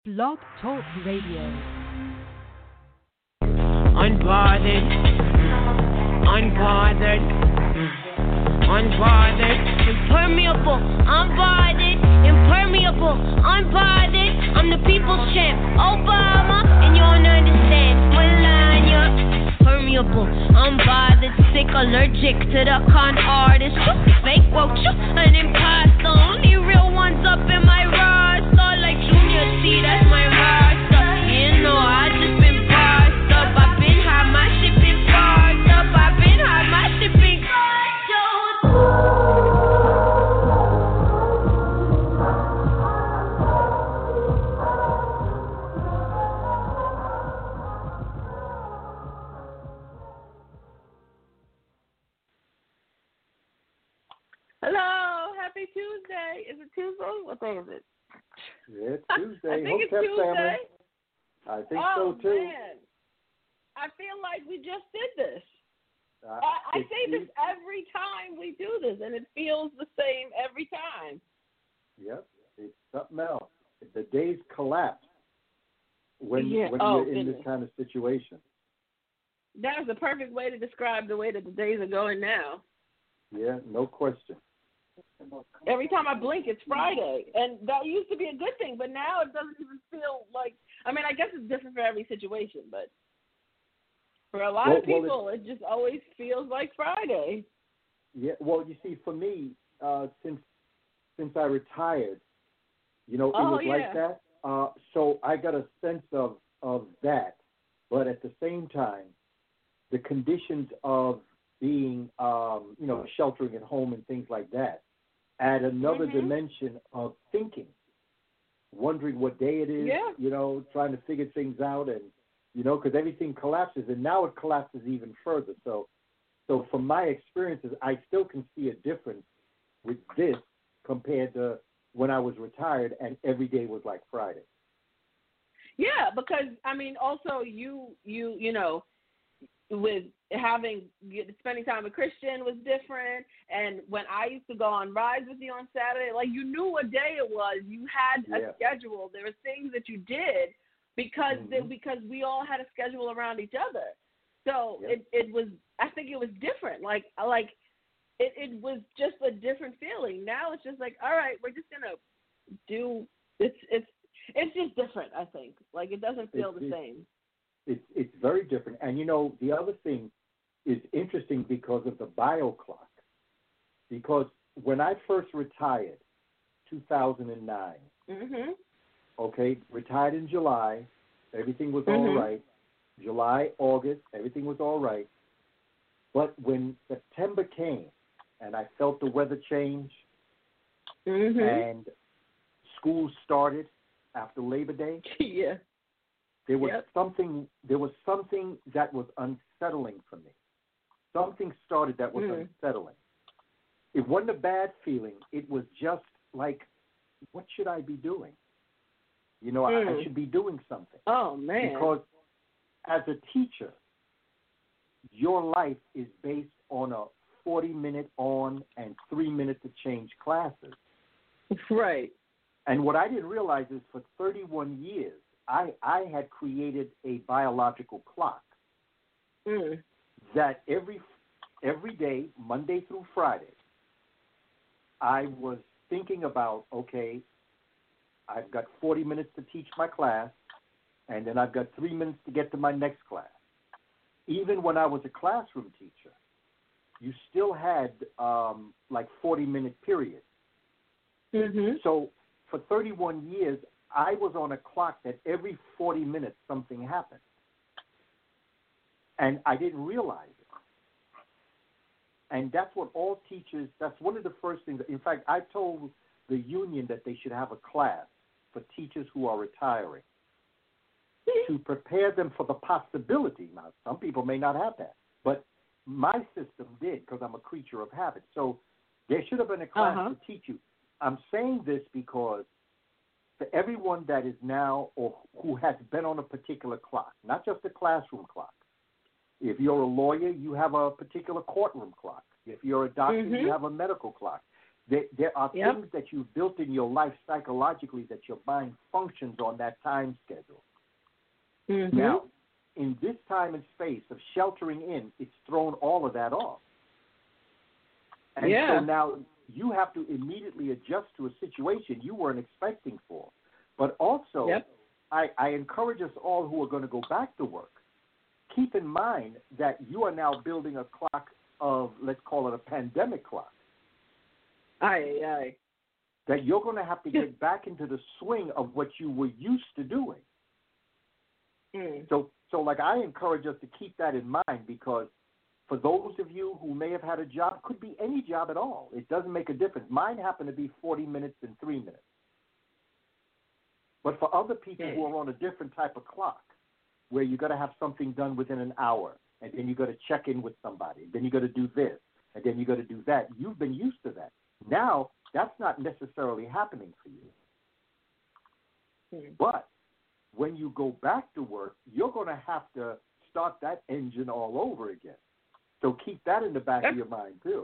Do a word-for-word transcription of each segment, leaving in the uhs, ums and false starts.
Blog Talk Radio. Unbothered, unbothered, unbothered, impermeable, unbothered, impermeable, unbothered. I'm the people's champ, Obama, and you don't understand. Melania, permeable, unbothered, sick, allergic to the con artist, fake woke, an imposter. Only real ones up in my roster, like Junior C, that's my roster. You know I just been parsed up. I've been high, my shit been parsed up. I've been high, my shit been Hello, happy Tuesday. Is it Tuesday? What day is it? It's Tuesday. I think it's Tuesday. Family. I think oh, so too. Man. I feel like we just did this. Uh, I, I say this every time we do this, and it feels the same every time. Yep, it's something else. The days collapse when, yeah. when oh, you're in goodness. this kind of situation. That is the perfect way to describe the way that the days are going now. Yeah, no question. Every time I blink, it's Friday, and that used to be a good thing, but now it doesn't even feel like. I mean, I guess it's different for every situation, but for a lot well, of people, well, it just always feels like Friday. Yeah, well, you see, for me, uh, since since I retired, you know, it oh, was yeah. like that. Uh, so I got a sense of of that, but at the same time, the conditions of being, um, you know, sheltering at home and things like that, add another mm-hmm. dimension of thinking, wondering what day it is, yeah. you know, trying to figure things out, and, you know, because everything collapses, and now it collapses even further. So, so from my experiences, I still can see a difference with this compared to when I was retired and every day was like Friday. Yeah, because, I mean, also you, you, you know, with having spending time with Christian was different, and when I used to go on rides with you on Saturday, like you knew what day it was. You had a yeah. schedule. There were things that you did because mm-hmm. they, because we all had a schedule around each other. So yep. it it was. I think it was different. Like like it it was just a different feeling. Now it's just like, all right, we're just gonna do. It's it's it's just different. I think like it doesn't feel it's, the it's, same. It's it's very different. And, you know, the other thing is interesting because of the bio clock. Because when I first retired, two thousand nine, mm-hmm. okay, retired in July, everything was mm-hmm. all right. July, August, everything was all right. But when September came and I felt the weather change mm-hmm. and school started after Labor Day, yeah. There was yep. something. There was something that was unsettling for me. Something started that was mm. unsettling. It wasn't a bad feeling. It was just like, what should I be doing? You know, mm. I, I should be doing something. Oh man! Because as a teacher, your life is based on a forty-minute on and three-minute to change classes. Right. And what I didn't realize is for thirty-one years. I, I had created a biological clock mm. that every every day, Monday through Friday, I was thinking about, okay, I've got forty minutes to teach my class, and then I've got three minutes to get to my next class. Even when I was a classroom teacher, you still had um, like forty-minute periods. Mm-hmm. So for thirty-one years, I was on a clock that every forty minutes something happened. And I didn't realize it. And that's what all teachers, that's one of the first things. In fact, I told the union that they should have a class for teachers who are retiring to prepare them for the possibility. Now, some people may not have that, but my system did because I'm a creature of habit. So there should have been a class uh-huh. to teach you. I'm saying this because for everyone that is now or who has been on a particular clock, not just a classroom clock. If you're a lawyer, you have a particular courtroom clock. If you're a doctor, mm-hmm. you have a medical clock. There, there are Yep. things that you've built in your life psychologically that your mind functions on that time schedule. Mm-hmm. Now, in this time and space of sheltering in, it's thrown all of that off. And Yeah. so now you have to immediately adjust to a situation you weren't expecting for. But also, Yep. I, I encourage us all who are going to go back to work, keep in mind that you are now building a clock of, let's call it a pandemic clock, Aye, aye. that you're going to have to get back into the swing of what you were used to doing. Mm. So, so like I encourage us to keep that in mind, because for those of you who may have had a job, could be any job at all. It doesn't make a difference. Mine happened to be forty minutes and three minutes. But for other people Mm. who are on a different type of clock, where you got to have something done within an hour, and then you got to check in with somebody, then you got to do this, and then you got to do that. You've been used to that. Now that's not necessarily happening for you. Mm. But when you go back to work, you're going to have to start that engine all over again. So keep that in the back That's, of your mind, too.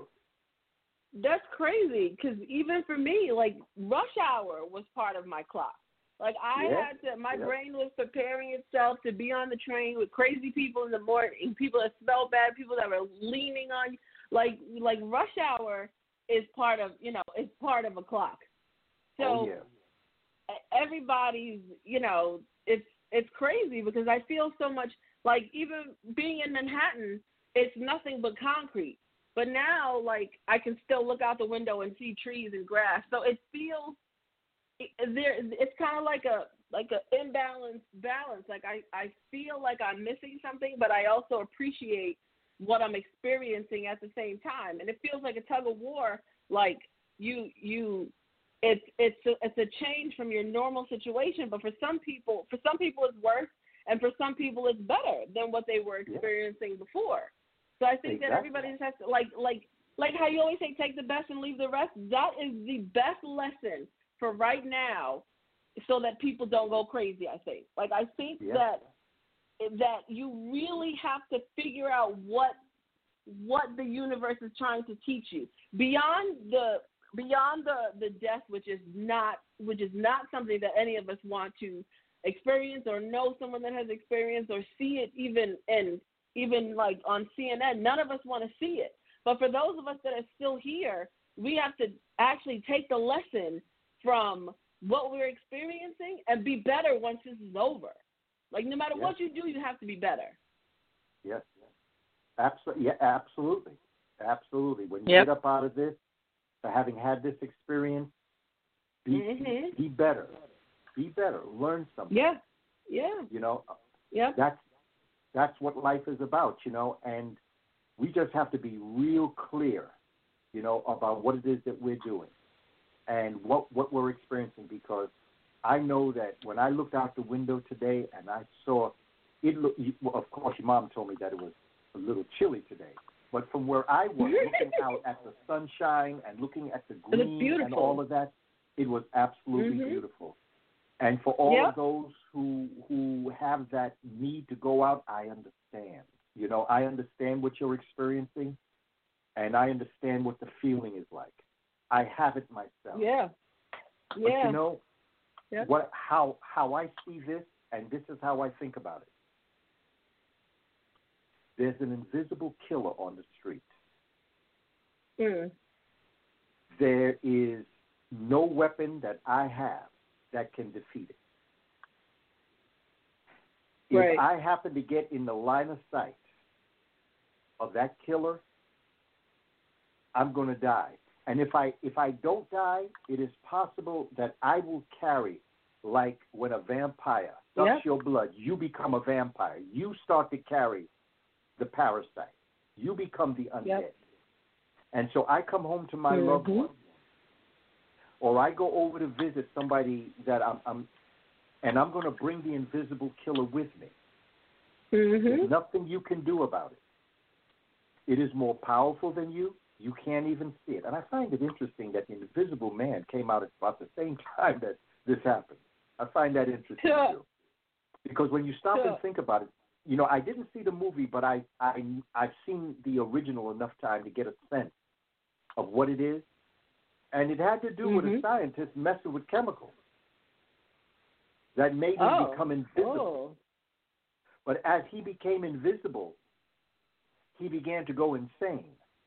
That's crazy, because even for me, like, rush hour was part of my clock. Like, I Yeah. had to, my Yeah. brain was preparing itself to be on the train with crazy people in the morning, people that smell bad, people that were leaning on you. Like, like rush hour is part of, you know, is part of a clock. So Oh, yeah. everybody's, you know, it's it's crazy, because I feel so much like, even being in Manhattan, it's nothing but concrete. But now, like, I can still look out the window and see trees and grass. So it feels it, there. It's kind of like a like a imbalanced balance. Like I, I feel like I'm missing something, but I also appreciate what I'm experiencing at the same time. And it feels like a tug of war. Like you you. It's it's a, it's a change from your normal situation, but for some people, for some people it's worse, and for some people it's better than what they were experiencing yeah. before. So I think exactly. that everybody just has to, like like like how you always say, take the best and leave the rest. That is the best lesson for right now, so that people don't go crazy. I think. Like I think yeah. that that you really have to figure out what what the universe is trying to teach you beyond the. Beyond the, the death, which is not which is not something that any of us want to experience or know someone that has experienced or see it even in even like on C N N. None of us want to see it. But for those of us that are still here, we have to actually take the lesson from what we're experiencing and be better once this is over. Like no matter yes. what you do, you have to be better. Yes, absolutely. Yeah, absolutely, absolutely. When you yep. get up out of this, for having had this experience, be, mm-hmm. be better. Be better. Learn something. Yeah, yeah. You know, yeah. that's that's what life is about. You know, and we just have to be real clear, you know, about what it is that we're doing and what what we're experiencing. Because I know that when I looked out the window today and I saw it, look, well, of course, your mom told me that it was a little chilly today. But from where I was, looking out at the sunshine and looking at the green and all of that, it was absolutely mm-hmm. beautiful. And for all yep. of those who who have that need to go out, I understand. You know, I understand what you're experiencing, and I understand what the feeling is like. I have it myself. Yeah. But yeah. you know, yep. what how how I see this, and this is how I think about it. There's an invisible killer on the street. Mm. There is no weapon that I have that can defeat it. Right. If I happen to get in the line of sight of that killer, I'm going to die. And if I if I don't die, it is possible that I will carry, like when a vampire sucks yep. your blood, you become a vampire. You start to carry the parasite. You become the undead. Yep. And so I come home to my mm-hmm. loved one, or I go over to visit somebody that I'm, I'm and I'm going to bring the invisible killer with me. Mm-hmm. There's nothing you can do about it. It is more powerful than you. You can't even see it. And I find it interesting that the Invisible Man came out at about the same time that this happened. I find that interesting, sure. too. Because when you stop sure. and think about it, you know, I didn't see the movie, but I, I, I've seen the original enough time to get a sense of what it is. And it had to do mm-hmm. with a scientist messing with chemicals that made him oh. become invisible. Oh. But as he became invisible, he began to go insane.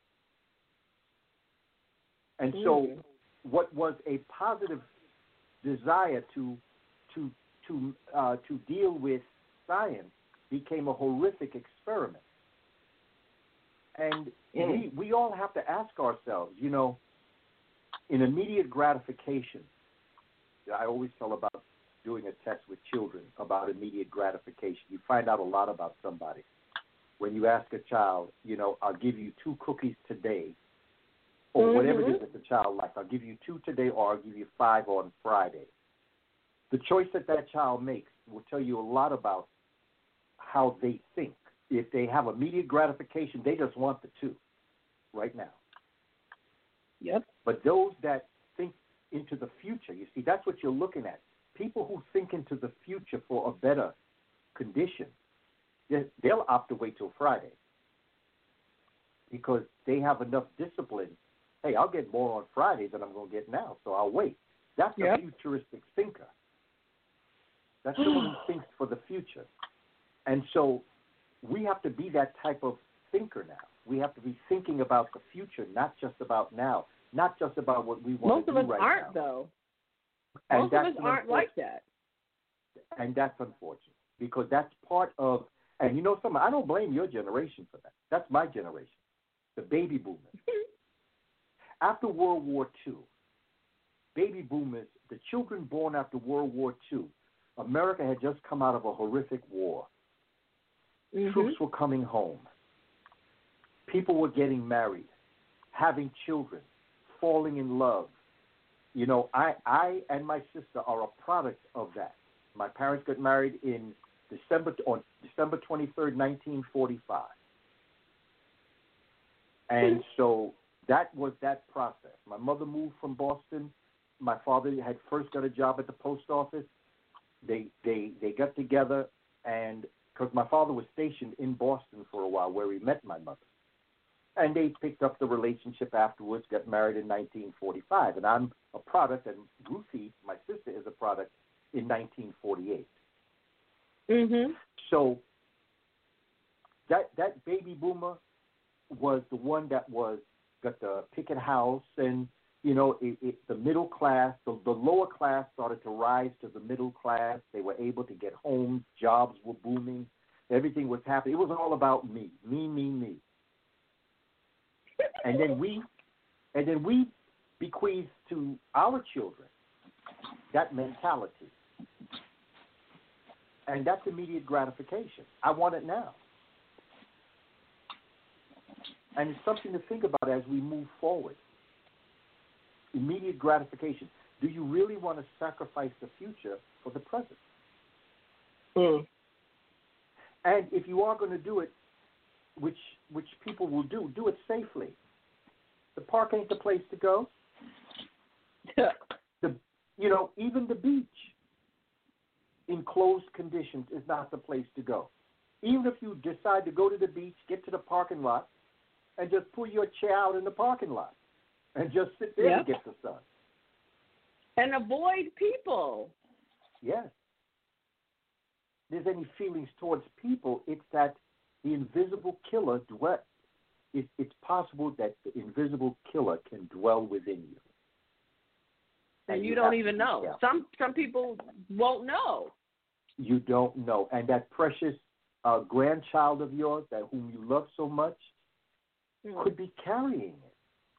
And so mm. what was a positive desire to to to uh, to deal with science became a horrific experiment. And mm. we we all have to ask ourselves, you know, in immediate gratification, I always tell about doing a test with children about immediate gratification. You find out a lot about somebody. When you ask a child, you know, I'll give you two cookies today, or mm-hmm. whatever it is that the child likes. I'll give you two today, or I'll give you five on Friday. The choice that that child makes will tell you a lot about how they think. If they have immediate gratification, they just want the two right now. Yep. But those that think into the future, you see, that's what you're looking at. People who think into the future for a better condition, they'll opt to wait till Friday because they have enough discipline. Hey, I'll get more on Friday than I'm going to get now, so I'll wait. That's yep. a futuristic thinker. That's someone who thinks for the future. And so we have to be that type of thinker now. We have to be thinking about the future, not just about now, not just about what we want Most to do right now. Most of us aren't, though. And Most of us aren't like that. And that's unfortunate because that's part of, and you know something, I don't blame your generation for that. That's my generation, the baby boomers. After World War Two, baby boomers, the children born after World War Two, America had just come out of a horrific war. Mm-hmm. Troops were coming home. People were getting married, having children, falling in love. You know, I, I and my sister are a product of that. My parents got married in December on December twenty-third, nineteen forty-five. And so that was that process. My mother moved from Boston. My father had first got a job at the post office. They they they got together, and because my father was stationed in Boston for a while, where he met my mother, and they picked up the relationship afterwards. Got married in nineteen forty-five, and I'm a product, and Ruthie, my sister, is a product in nineteen forty-eight. Mhm. So that that baby boomer was the one that was got the picket house, and you know, it, it, the middle class, the, the lower class started to rise to the middle class. They were able to get homes, jobs were booming, everything was happening. It was all about me, me, me, me. And then we, and then we bequeath to our children that mentality, and that's immediate gratification. I want it now. And it's something to think about as we move forward. Immediate gratification. Do you really want to sacrifice the future for the present? Mm. And if you are going to do it, which which people will do, do it safely. The park ain't the place to go. the you know, even the beach in closed conditions is not the place to go. Even if you decide to go to the beach, get to the parking lot, and just pull your chair out in the parking lot. And just sit there yep. and get the sun. And avoid people. Yes. If there's any feelings towards people, it's that the invisible killer dwell. It, it's possible that the invisible killer can dwell within you. And, and you, you don't even know. Careful. Some some people won't know. You don't know. And that precious uh, grandchild of yours, that whom you love so much, mm. could be carrying it.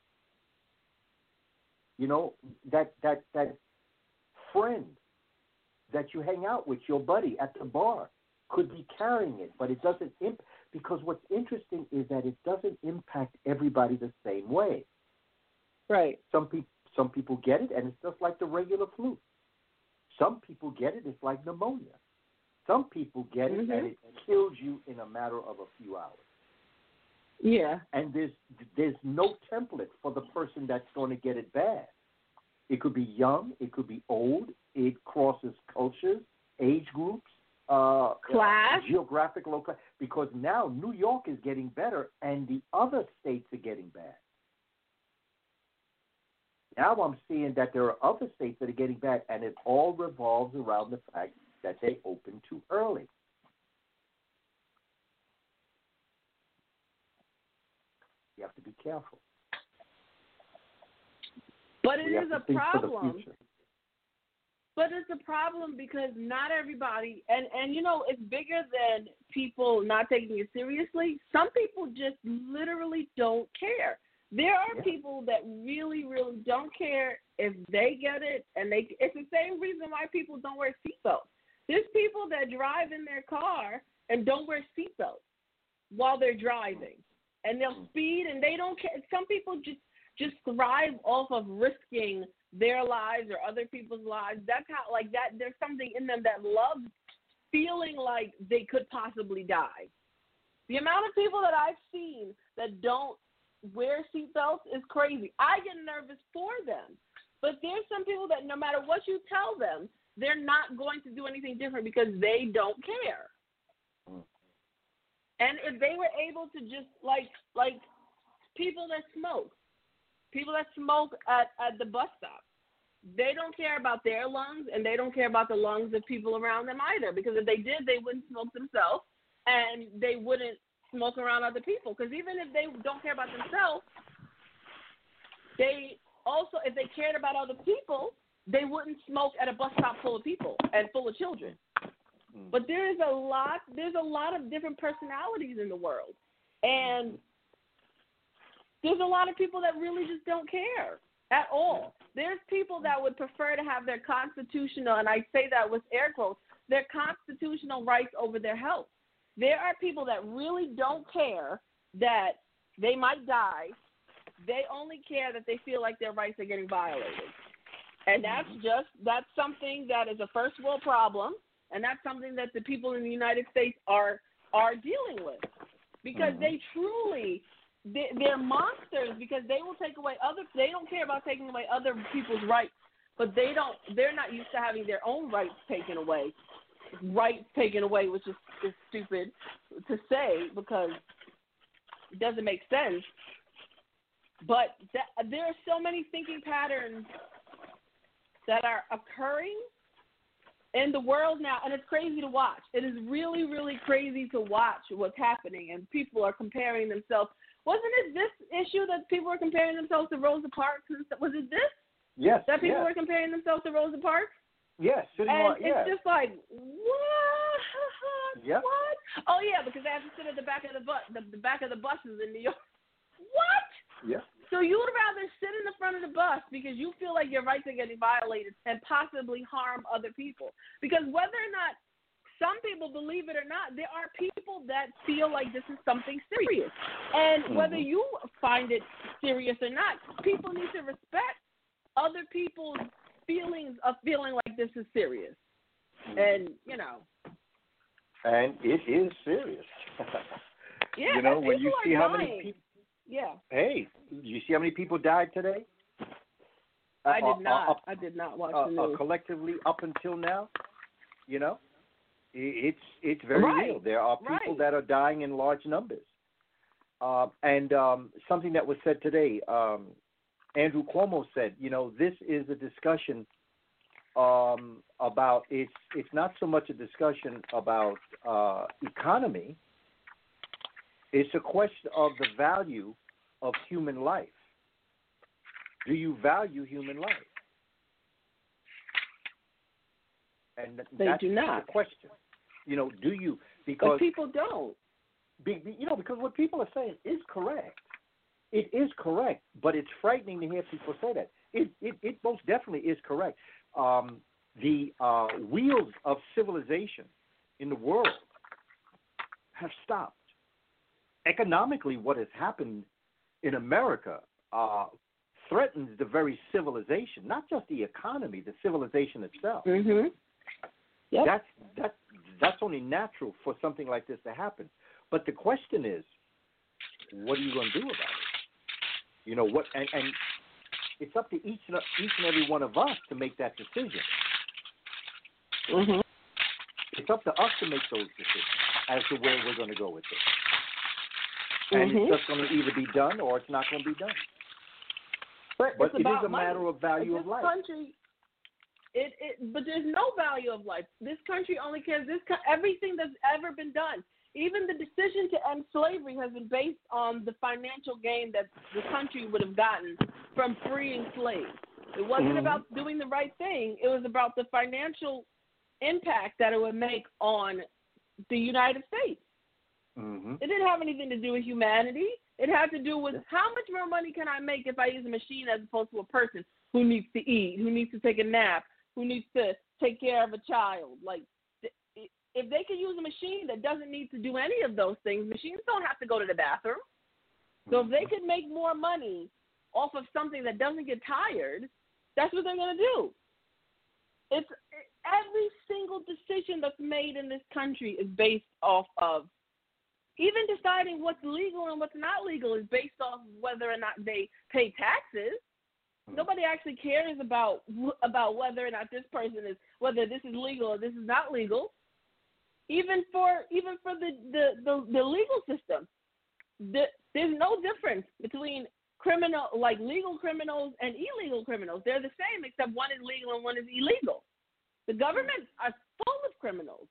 You know, that, that that friend that you hang out with, your buddy at the bar, could be carrying it, but it doesn't imp- because what's interesting is that it doesn't impact everybody the same way. Right. Some people some people get it, and it's just like the regular flu. Some people get it, it's like pneumonia. Some people get mm-hmm. it, and it kills you in a matter of a few hours. Yeah. And there's there's no template for the person that's going to get it bad. It could be young, it could be old, it crosses cultures, age groups, uh, class, uh, geographic local. Because now New York is getting better, and the other states are getting bad. Now I'm seeing that there are other states that are getting bad, and it all revolves around the fact that they open too early. You have to be careful. But it We have is to a think for the problem. future. But it's a problem because not everybody, and, and you know, it's bigger than people not taking it seriously. Some people just literally don't care. There are Yeah. people that really, really don't care if they get it, and they. It's the same reason why people don't wear seatbelts. There's people that drive in their car and don't wear seatbelts while they're driving, and they'll speed, and they don't care. Some people just just thrive off of risking their lives or other people's lives. That's how, like that, there's something in them that loves feeling like they could possibly die. The amount of people that I've seen that don't wear seatbelts is crazy. I get nervous for them. But there's some people that no matter what you tell them, they're not going to do anything different because they don't care. Mm. And if they were able to just, like, like people that smoke, people that smoke at, at the bus stop, they don't care about their lungs, and they don't care about the lungs of people around them either, because if they did, they wouldn't smoke themselves, and they wouldn't smoke around other people. Because even if they don't care about themselves, they also, if they cared about other people, they wouldn't smoke at a bus stop full of people and full of children. Mm. But there's a lot, there's a lot of different personalities in the world, and there's a lot of people that really just don't care at all. There's people that would prefer to have their constitutional, and I say that with air quotes, their constitutional rights over their health. There are people that really don't care that they might die. They only care that they feel like their rights are getting violated. And that's just, that's something that is a first world problem, and that's something that the people in the United States are are dealing with. Because Mm-hmm. they truly, they, they're monsters, because they will take away other, they don't care about taking away other people's rights, but they don't, they're not used to having their own rights taken away. Rights taken away, which is, is stupid to say because it doesn't make sense. But that, there are so many thinking patterns that are occurring in the world now, and it's crazy to watch. It is really, really crazy to watch what's happening, and people are comparing themselves. Wasn't it this issue that people were comparing themselves to Rosa Parks? Was it this? Yes. That people yes. were comparing themselves to Rosa Parks? Yes. And on, it's yes. just like, what? Yep. What? Oh, yeah, because they have to sit at the back of the bus, the, the back of the buses in New York. What? Yeah. So you would rather sit in the front of the bus because you feel like your rights are getting violated and possibly harm other people. Because whether or not some people believe it or not, there are people that feel like this is something serious. And Mm-hmm. whether you find it serious or not, people need to respect other people's feelings of feeling like this is serious. Mm-hmm. And, you know. And it is serious. Yeah, you know, and when you people see are how dying. many people. Yeah. Hey, you see how many people died today? I Uh, did not. uh, uh, I did not watch uh, the uh, news. collectively, up until now, you know, it's it's very Right. real. There are people Right. that are dying in large numbers. Uh, and um, something that was said today, um, Andrew Cuomo said, you know, this is a discussion um, about it's it's not so much a discussion about uh, economy. It's a question of the value of human life. Do you value human life? And They that's do not. the question. You know, do you? But Because people don't. be, be- you know, because what people are saying is correct. It is correct, but it's frightening to hear people say that. It it, it most definitely is correct. Um, the uh, wheels of civilization in the world have stopped. Economically, what has happened in America uh, threatens the very civilization, not just the economy, the civilization itself. Mm-hmm. Yep. That's that that's only natural for something like this to happen. But the question is, what are you going to do about it? You know what? And, and it's up to each and each and every one of us to make that decision. Mm-hmm. It's up to us to make those decisions as to where we're going to go with this. And Mhm. it's just going to either be done or it's not going to be done. But, but it's it about is a money. matter of value this of life. Country, it, it, but there's no value of life. This country only cares. This everything that's ever been done, even the decision to end slavery, has been based on the financial gain that the country would have gotten from freeing slaves. It wasn't Mm-hmm. about doing the right thing. It was about the financial impact that it would make on the United States. Mm-hmm. It didn't have anything to do with humanity. It had to do with how much more money can I make if I use a machine as opposed to a person who needs to eat, who needs to take a nap, who needs to take care of a child. Like, if they could use a machine that doesn't need to do any of those things, machines don't have to go to the bathroom. So if they could make more money off of something that doesn't get tired, that's what they're going to do. It's every single decision that's made in this country is based off of, even deciding what's legal and what's not legal is based off whether or not they pay taxes. Mm-hmm. Nobody actually cares about about whether or not this person is, whether this is legal or this is not legal. Even for even for the the, the, the legal system, the, there's no difference between criminal, like legal criminals and illegal criminals. They're the same, except one is legal and one is illegal. The government are full of criminals.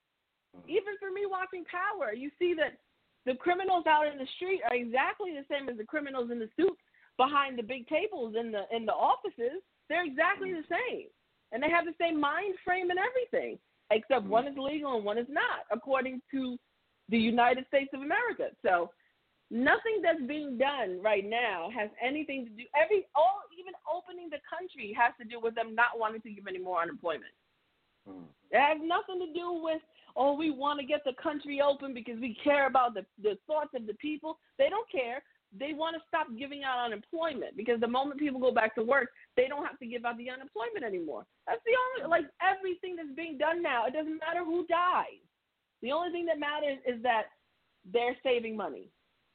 Even for me watching Power, you see that the criminals out in the street are exactly the same as the criminals in the suits behind the big tables in the in the offices. They're exactly the same, and they have the same mind frame and everything, except one is legal and one is not, according to the United States of America. So nothing that's being done right now has anything to do. Every all even opening the country has to do with them not wanting to give any more unemployment. Mm. It has nothing to do with, oh, we want to get the country open because we care about the, the thoughts of the people. They don't care. They want to stop giving out unemployment because the moment people go back to work, they don't have to give out the unemployment anymore. That's the only, like, everything that's being done now, it doesn't matter who dies. The only thing that matters is that they're saving money.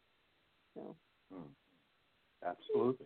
So. Hmm. Absolutely.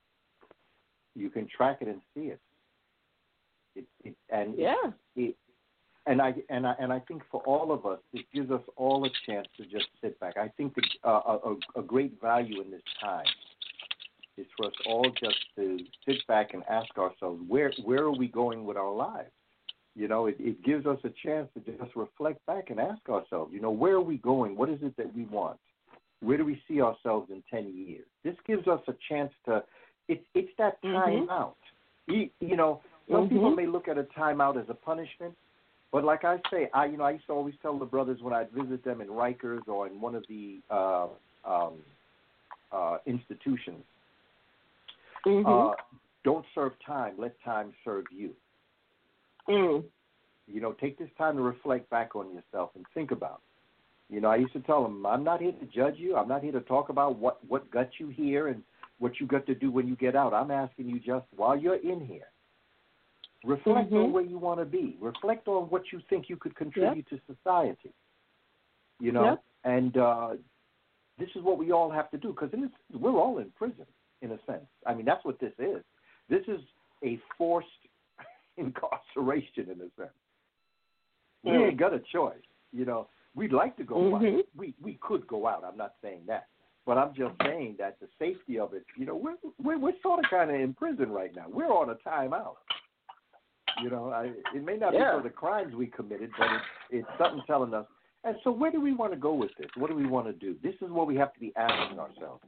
You can track it and see it. It, it and yeah. It, it, and I and I and I think for all of us, it gives us all a chance to just sit back. I think that uh, a, a great value in this time is for us all just to sit back and ask ourselves, where where are we going with our lives? You know, it, it gives us a chance to just reflect back and ask ourselves, you know, where are we going? What is it that we want? Where do we see ourselves in ten years? This gives us a chance to. It's it's that time mm-hmm. out. You, you know. Some mm-hmm. people may look at a timeout as a punishment, but like I say, I you know I used to always tell the brothers when I'd visit them in Rikers or in one of the uh, um, uh, institutions, mm-hmm. uh, don't serve time, let time serve you. Mm. You know, take this time to reflect back on yourself and think about it. You know, I used to tell them, I'm not here to judge you. I'm not here to talk about what, what got you here and what you got to do when you get out. I'm asking you just while you're in here, reflect mm-hmm. on where you want to be. Reflect on what you think you could contribute yep. to society. You know, yep. and uh, this is what we all have to do because we're all in prison, in a sense. I mean, that's what this is. This is a forced incarceration, in a sense. We mm. ain't got a choice. You know, we'd like to go mm-hmm. out. We we could go out. I'm not saying that. But I'm just saying that the safety of it, you know, we're, we're, we're sort of kind of in prison right now. We're on a timeout. You know, I, it may not yeah. be for the crimes we committed, but it's, it's something telling us. And so where do we want to go with this? What do we want to do? This is what we have to be asking ourselves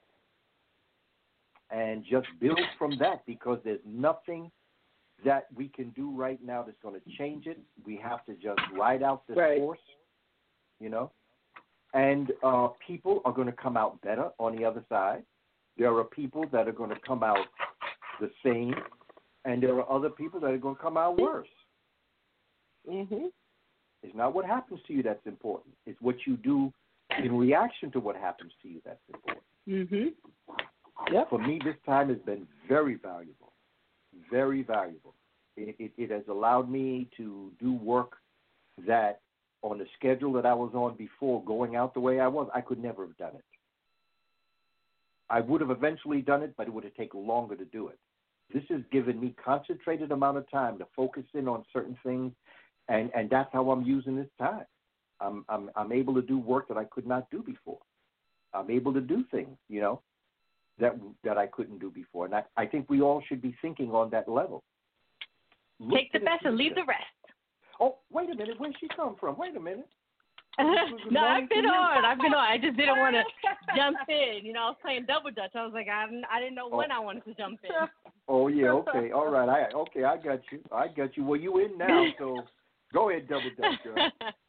now. And just build from that because there's nothing that we can do right now that's going to change it. We have to just ride out this right. force, you know. And uh, people are going to come out better on the other side. There are people that are going to come out the same. And there are other people that are going to come out worse. Mm-hmm. It's not what happens to you that's important. It's what you do in reaction to what happens to you that's important. Mm-hmm. Yep. For me, this time has been very valuable, very valuable. It, it, it has allowed me to do work that on the schedule that I was on before going out the way I was, I could never have done it. I would have eventually done it, but it would have taken longer to do it. This has given me concentrated amount of time to focus in on certain things, and, and that's how I'm using this time. I'm, I'm I'm able to do work that I could not do before. I'm able to do things, you know, that that I couldn't do before. And I, I think we all should be thinking on that level. Look Take the to best and leave future. the rest. Oh, wait a minute. Where'd she come from? Wait a minute. No, I've been on. I've been on. I just didn't want to jump in. You know, I was playing double dutch. I was like, I, I didn't know when oh. I wanted to jump in. Oh yeah, okay, all right. I okay, I got you. I got you. Well, you in now, so go ahead, double dutch, girl.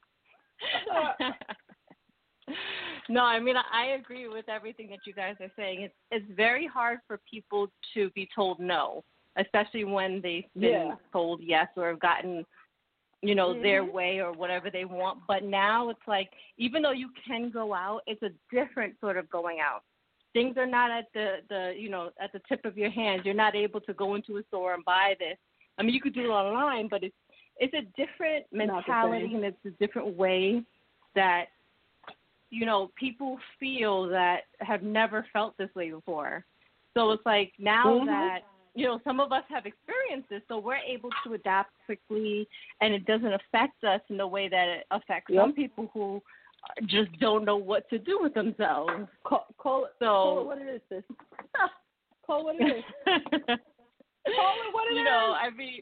No, I mean I agree with everything that you guys are saying. It's it's very hard for people to be told no, especially when they've been Yeah. told yes or have gotten, you know, Mm-hmm. their way or whatever they want. But now it's like, even though you can go out, it's a different sort of going out. Things are not at the, the you know, at the tip of your hands. You're not able to go into a store and buy this. I mean, you could do it online, but it's it's a different mentality and it's a different way that, you know, people feel that have never felt this way before. So it's like now mm-hmm. that, you know, some of us have experienced this, so we're able to adapt quickly, and it doesn't affect us in the way that it affects Yep. some people who just don't know what to do with themselves. Call, call, it, So, call it what it is, sis. Call it what it is. Call it what it you is. know, I mean,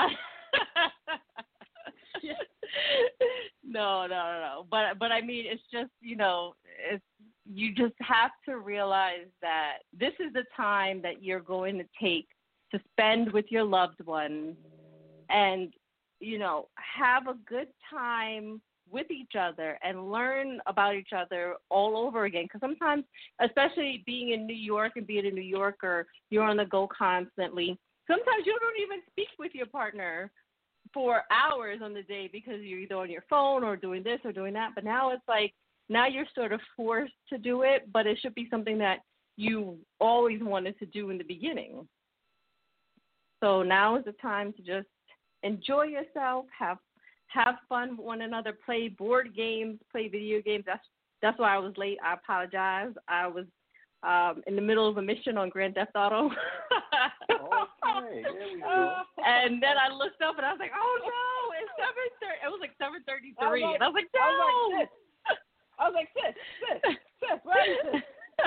no, no, no, no. But but I mean, it's just, you know, it's you just have to realize that this is the time that you're going to take to spend with your loved ones, and you know, have a good time with each other and learn about each other all over again. Because sometimes, especially being in New York and being a New Yorker, you're on the go constantly. Sometimes you don't even speak with your partner for hours on the day because you're either on your phone or doing this or doing that. But now it's like, now you're sort of forced to do it, but it should be something that you always wanted to do in the beginning. So now is the time to just enjoy yourself, have have fun with one another, play board games, play video games. That's that's why I was late. I apologize. I was um, in the middle of a mission on Grand Theft Auto. Okay, there we go. And then I looked up and I was like, oh no, it's seven thirty. It was like seven thirty-three. I was like, and I was like, no. I was like, sis. I was like, sis, sis, sis, where is this?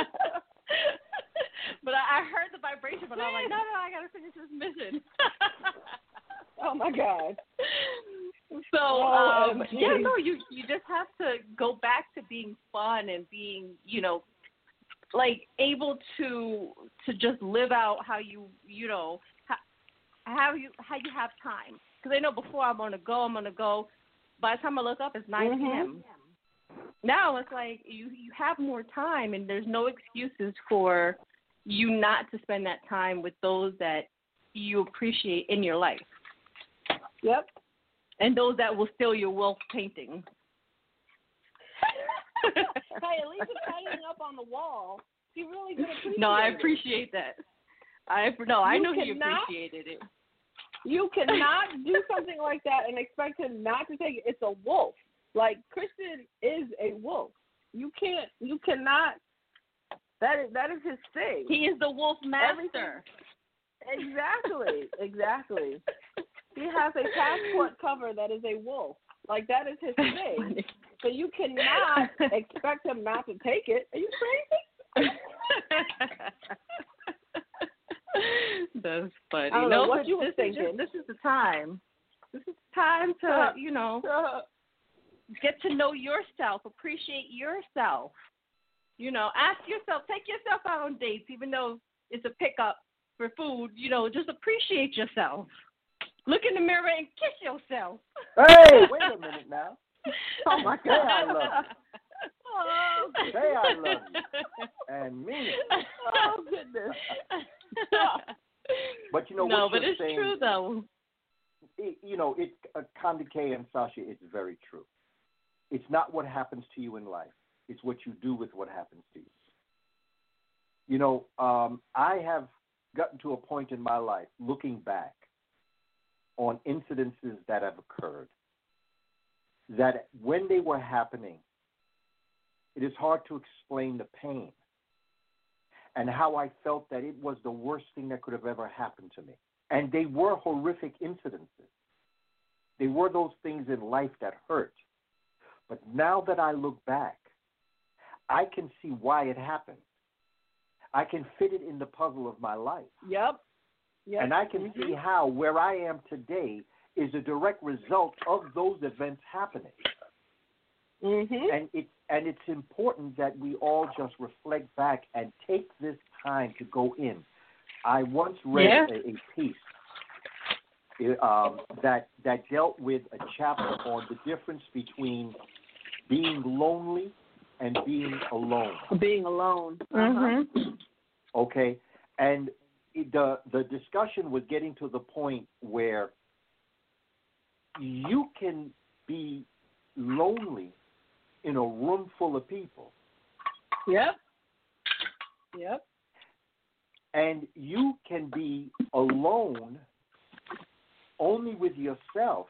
But I, I heard the vibration, but I was like, no, no, I got to finish this mission. Oh, my God. So, Oh, um, yeah, no, you, you just have to go back to being fun and being, you know, like able to to just live out how you, you know, how, how you how you have time. Because I know before I'm going to go, I'm going to go. By the time I look up, it's nine p.m. Now it's like you, you have more time, and there's no excuses for you not to spend that time with those that you appreciate in your life. Yep. And those that will steal your wealth painting. Hey, at least it's hanging up on the wall. He really did appreciate it. No, I appreciate that. I no, I You know he cannot- appreciated it. You cannot do something like that and expect him not to take it. It's a wolf. Like, Christian is a wolf. You can't, you cannot, that is, that is his thing. He is the wolf master. Exactly, exactly. He has a passport cover that is a wolf. Like, that is his thing. So you cannot expect him not to take it. Are you crazy? That's funny. I don't know no, what but you were this thinking. Is just, this is the time. This is the time to, Uh, you know, uh, get to know yourself, appreciate yourself. You know, ask yourself, take yourself out on dates, even though it's a pickup for food. You know, just appreciate yourself. Look in the mirror and kiss yourself. Hey, wait a minute now. Oh, my Say I God. love you. Oh, Say I love you. And mean it. oh goodness. But you know no, what but you're it's saying, true, though. It, you know, it, uh, Candy K and Sasha, it's very true. It's not what happens to you in life. It's what you do with what happens to you. You know, um, I have gotten to a point in my life, looking back on incidences that have occurred, that when they were happening, it is hard to explain the pain and how I felt that it was the worst thing that could have ever happened to me. And they were horrific incidences. They were those things in life that hurt. But now that I look back, I can see why it happened. I can fit it in the puzzle of my life. Yep. Yep. And I can mm-hmm. see how where I am today is a direct result of those events happening. Mm-hmm. And it and it's important that we all just reflect back and take this time to go in. I once read yeah. a, a piece um, that that dealt with a chapter on the difference between being lonely and being alone. Being alone. Mm-hmm. Uh-huh. Okay, and it, the the discussion was getting to the point where you can be lonely in a room full of people. Yep. Yep. And you can be alone only with yourself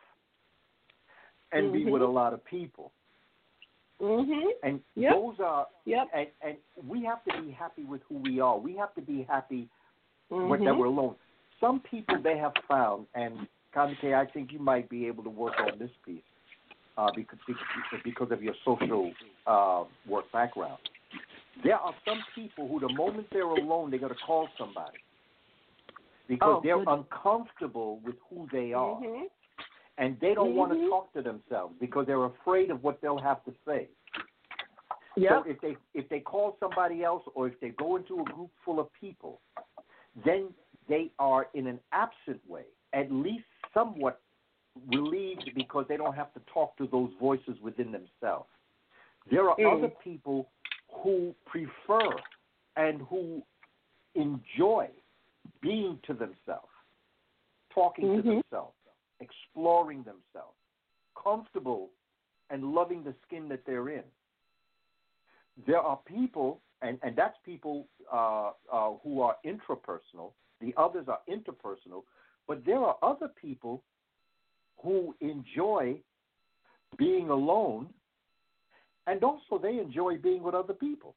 and mm-hmm. be with a lot of people. Mm-hmm. And yep. those are, yep. and, and we have to be happy with who we are. We have to be happy mm-hmm. with that we're alone. Some people they have found, and Kamike, I think you might be able to work on this piece. Uh, because, because of your social uh, work background. There are some people who the moment they're alone, they're going to call somebody because oh, they're good. uncomfortable with who they are. Mm-hmm. And they don't mm-hmm. want to talk to themselves because they're afraid of what they'll have to say. Yep. So if they, if they call somebody else or if they go into a group full of people, then they are in an absent way, at least somewhat relieved because they don't have to talk to those voices within themselves. There are mm. other people who prefer and who enjoy being to themselves, talking mm-hmm. to themselves, exploring themselves, comfortable and loving the skin that they're in. There are people, and, and that's people uh, uh, who are intrapersonal. The others are interpersonal. But there are other people who enjoy being alone, and also they enjoy being with other people.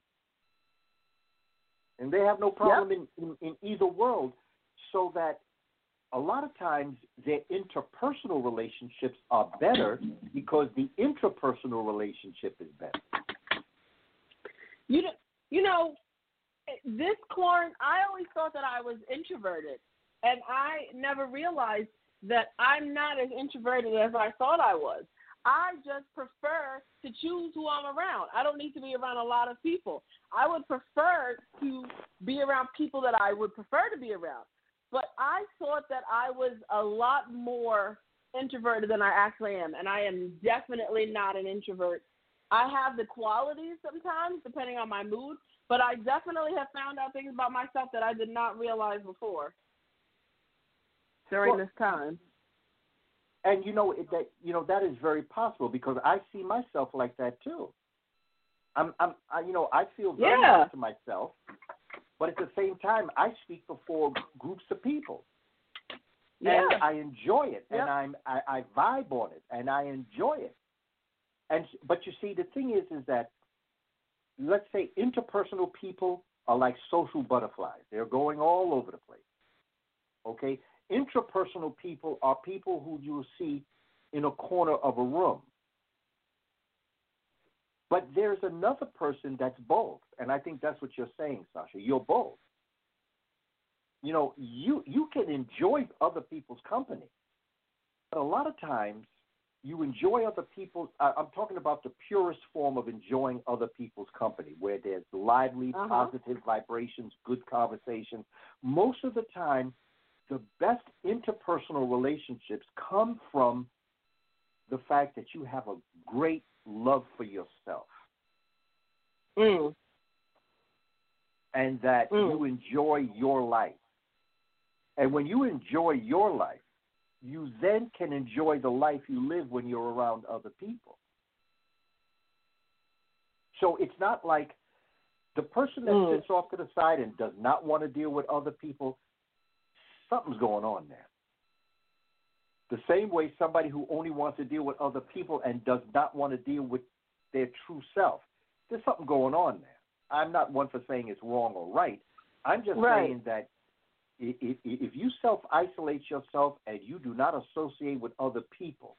And they have no problem yep. in, in, in either world, so that a lot of times their interpersonal relationships are better because the intrapersonal relationship is better. You know, you know, this corn, I always thought that I was introverted, and I never realized that I'm not as introverted as I thought I was. I just prefer to choose who I'm around. I don't need to be around a lot of people. I would prefer to be around people that I would prefer to be around. But I thought that I was a lot more introverted than I actually am, and I am definitely not an introvert. I have the qualities sometimes, depending on my mood, but I definitely have found out things about myself that I did not realize before during well, this time. And you know it, that you know that is very possible because I see myself like that too. I'm, I'm, I, you know, I feel very yeah. much to myself, but at the same time, I speak before groups of people, yeah. and I enjoy it, yep. and I'm, I, I vibe on it, and I enjoy it. And but you see, the thing is, is that let's say interpersonal people are like social butterflies; they're going all over the place. Okay. Intrapersonal people are people who you'll see in a corner of a room. But there's another person that's both, and I think that's what you're saying, Sasha. You're both. You know, you, you can enjoy other people's company, but a lot of times you enjoy other people's, uh, I'm talking about the purest form of enjoying other people's company, where there's lively, uh-huh. positive vibrations, good conversation. Most of the time, the best interpersonal relationships come from the fact that you have a great love for yourself. Mm. And that mm. you enjoy your life. And when you enjoy your life, you then can enjoy the life you live when you're around other people. So it's not like the person that mm. sits off to the side and does not want to deal with other people, something's going on there. The same way somebody who only wants to deal with other people and does not want to deal with their true self, there's something going on there. I'm not one for saying it's wrong or right. I'm just right. saying that if, if you self-isolate yourself and you do not associate with other people,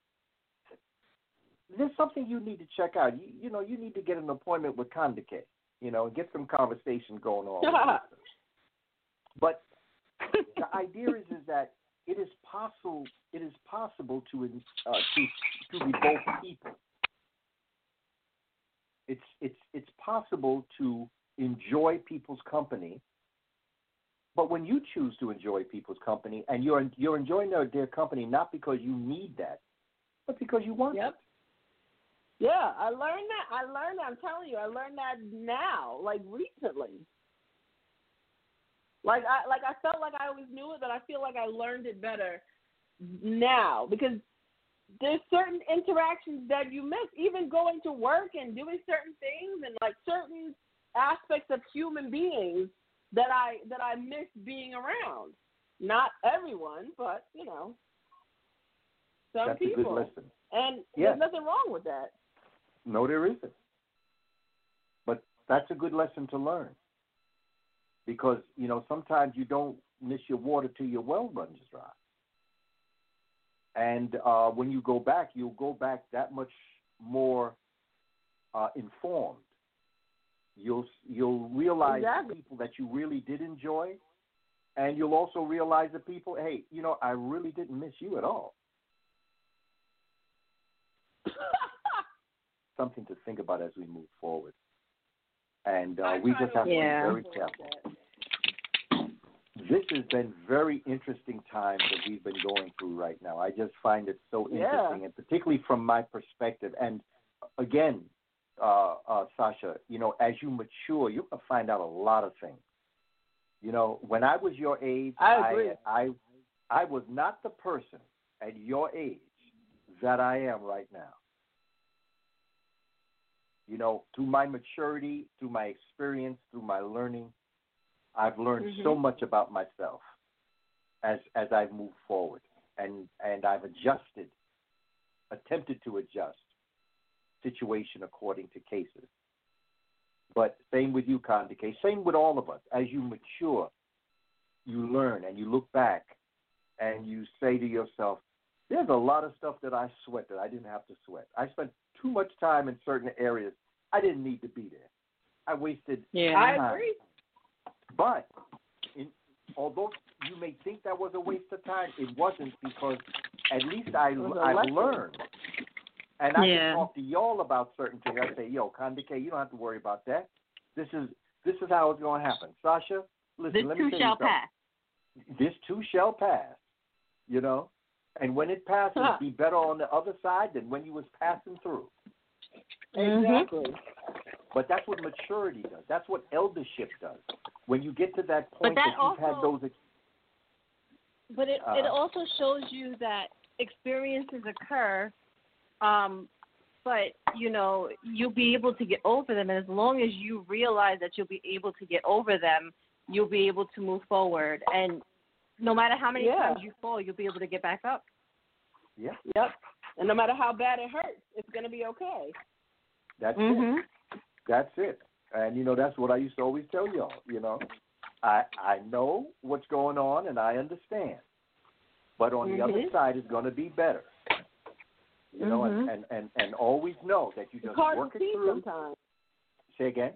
there's something you need to check out. You, you know, you need to get an appointment with Kandake. you know, and get some conversation going on. But the idea is is that it is possible. It is possible to uh, to to be both people. It's it's it's possible to enjoy people's company, but when you choose to enjoy people's company, and you're you're enjoying their, their company not because you need that, but because you want yep. it. Yeah, I learned that. I learned that. I'm telling you, I learned that now, like recently. Like I like I felt like I always knew it, but I feel like I learned it better now because there's certain interactions that you miss, even going to work and doing certain things and like certain aspects of human beings that I that I miss being around. Not everyone, but you know, some That's people. a good lesson. And yeah. there's nothing wrong with that. No, there isn't. But that's a good lesson to learn. Because, you know, sometimes you don't miss your water till your well runs dry. And uh, when you go back, you'll go back that much more uh, informed. You'll you'll realize exactly. the people that you really did enjoy, and you'll also realize the people, hey, you know, I really didn't miss you at all. Something to think about as we move forward. And uh, we just have to yeah. be very careful. This has been very interesting times that we've been going through right now. I just find it so interesting, yeah. and particularly from my perspective. And again, uh, uh, Sasha, you know, as you mature, you're going to find out a lot of things. You know, when I was your age, I, agree. I, I, I was not the person at your age that I am right now. You know, through my maturity, through my experience, through my learning, I've learned mm-hmm. so much about myself as as I've moved forward, and and I've adjusted, attempted to adjust situation according to cases. But same with you, Kandake. Same with all of us. As you mature, you learn and you look back, and you say to yourself, "There's a lot of stuff that I sweat that I didn't have to sweat. I spent too much time in certain areas. I didn't need to be there. I wasted yeah. time." I agree. But in, although you may think that was a waste of time, it wasn't, because at least I, I've lesson. learned. And I yeah. can talk to y'all about certain things. I say, yo, Kandake, you don't have to worry about that. This is this is how it's going to happen. Sasha, listen, this let too me tell shall you something. pass. This too shall pass, you know. And when it passes, Huh. be better on the other side than when you was passing through. Exactly. But that's what maturity does. That's what eldership does. When you get to that point But that, that you've also, had those. Ex- but it uh, it also shows you that experiences occur, um, but you know you'll be able to get over them, and as long as you realize that you'll be able to get over them, you'll be able to move forward. And no matter how many yeah. times you fall, you'll be able to get back up. Yeah. Yep. And no matter how bad it hurts, it's going to be okay. That's mm-hmm. it. That's it. And, you know, that's what I used to always tell y'all, you know. I I know what's going on and I understand. But on mm-hmm. the other side, it's going to be better. You know, mm-hmm. and, and, and, and always know that you It's just hard work to it see through. sometimes. Say again?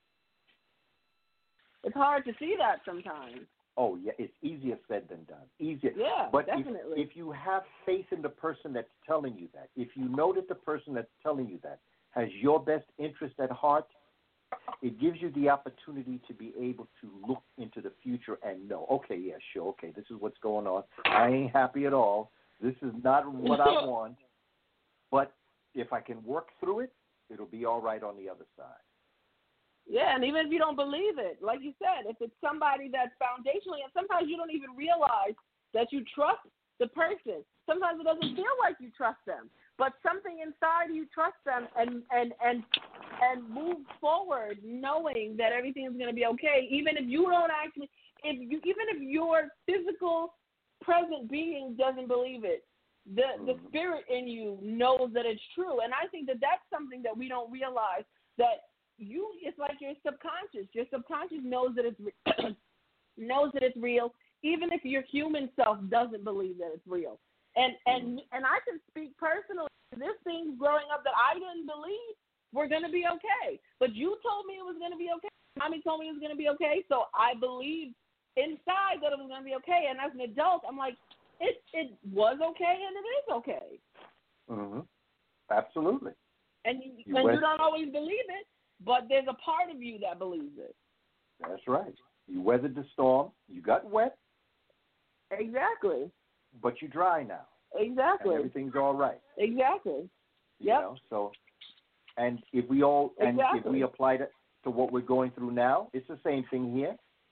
It's hard to see that sometimes. Oh, yeah, it's easier said than done. Easier. Yeah, but definitely. If, if you have faith in the person that's telling you that, if you know that the person that's telling you that has your best interest at heart, it gives you the opportunity to be able to look into the future and know, okay, yeah, sure, okay, this is what's going on. I ain't happy at all. This is not what I want. But if I can work through it, it'll be all right on the other side. Yeah, and even if you don't believe it, like you said, if it's somebody that's foundationally, and sometimes you don't even realize that you trust the person. Sometimes it doesn't feel like you trust them, but something inside you trusts them and and and and move forward knowing that everything is going to be okay, even if you don't actually, if you even if your physical present being doesn't believe it, the the spirit in you knows that it's true. And I think that that's something that we don't realize, that you, it's like your subconscious. Your subconscious knows that it's re- knows that it's real, even if your human self doesn't believe that it's real. And and and I can speak personally. There's things growing up that I didn't believe we're going to be okay. But you told me it was going to be okay. Mommy told me it was going to be okay. So I believed inside that it was going to be okay. And as an adult, I'm like, it it was okay and it is okay. Mm-hmm. Absolutely. And you, you, and went, you don't always believe it, but there's a part of you that believes it. That's right. You weathered the storm. You got wet. Exactly. But you're dry now. Exactly. And everything's all right. Exactly. You yep. know, so, and if we all, and exactly. if we apply it to what we're going through now, it's the same thing here.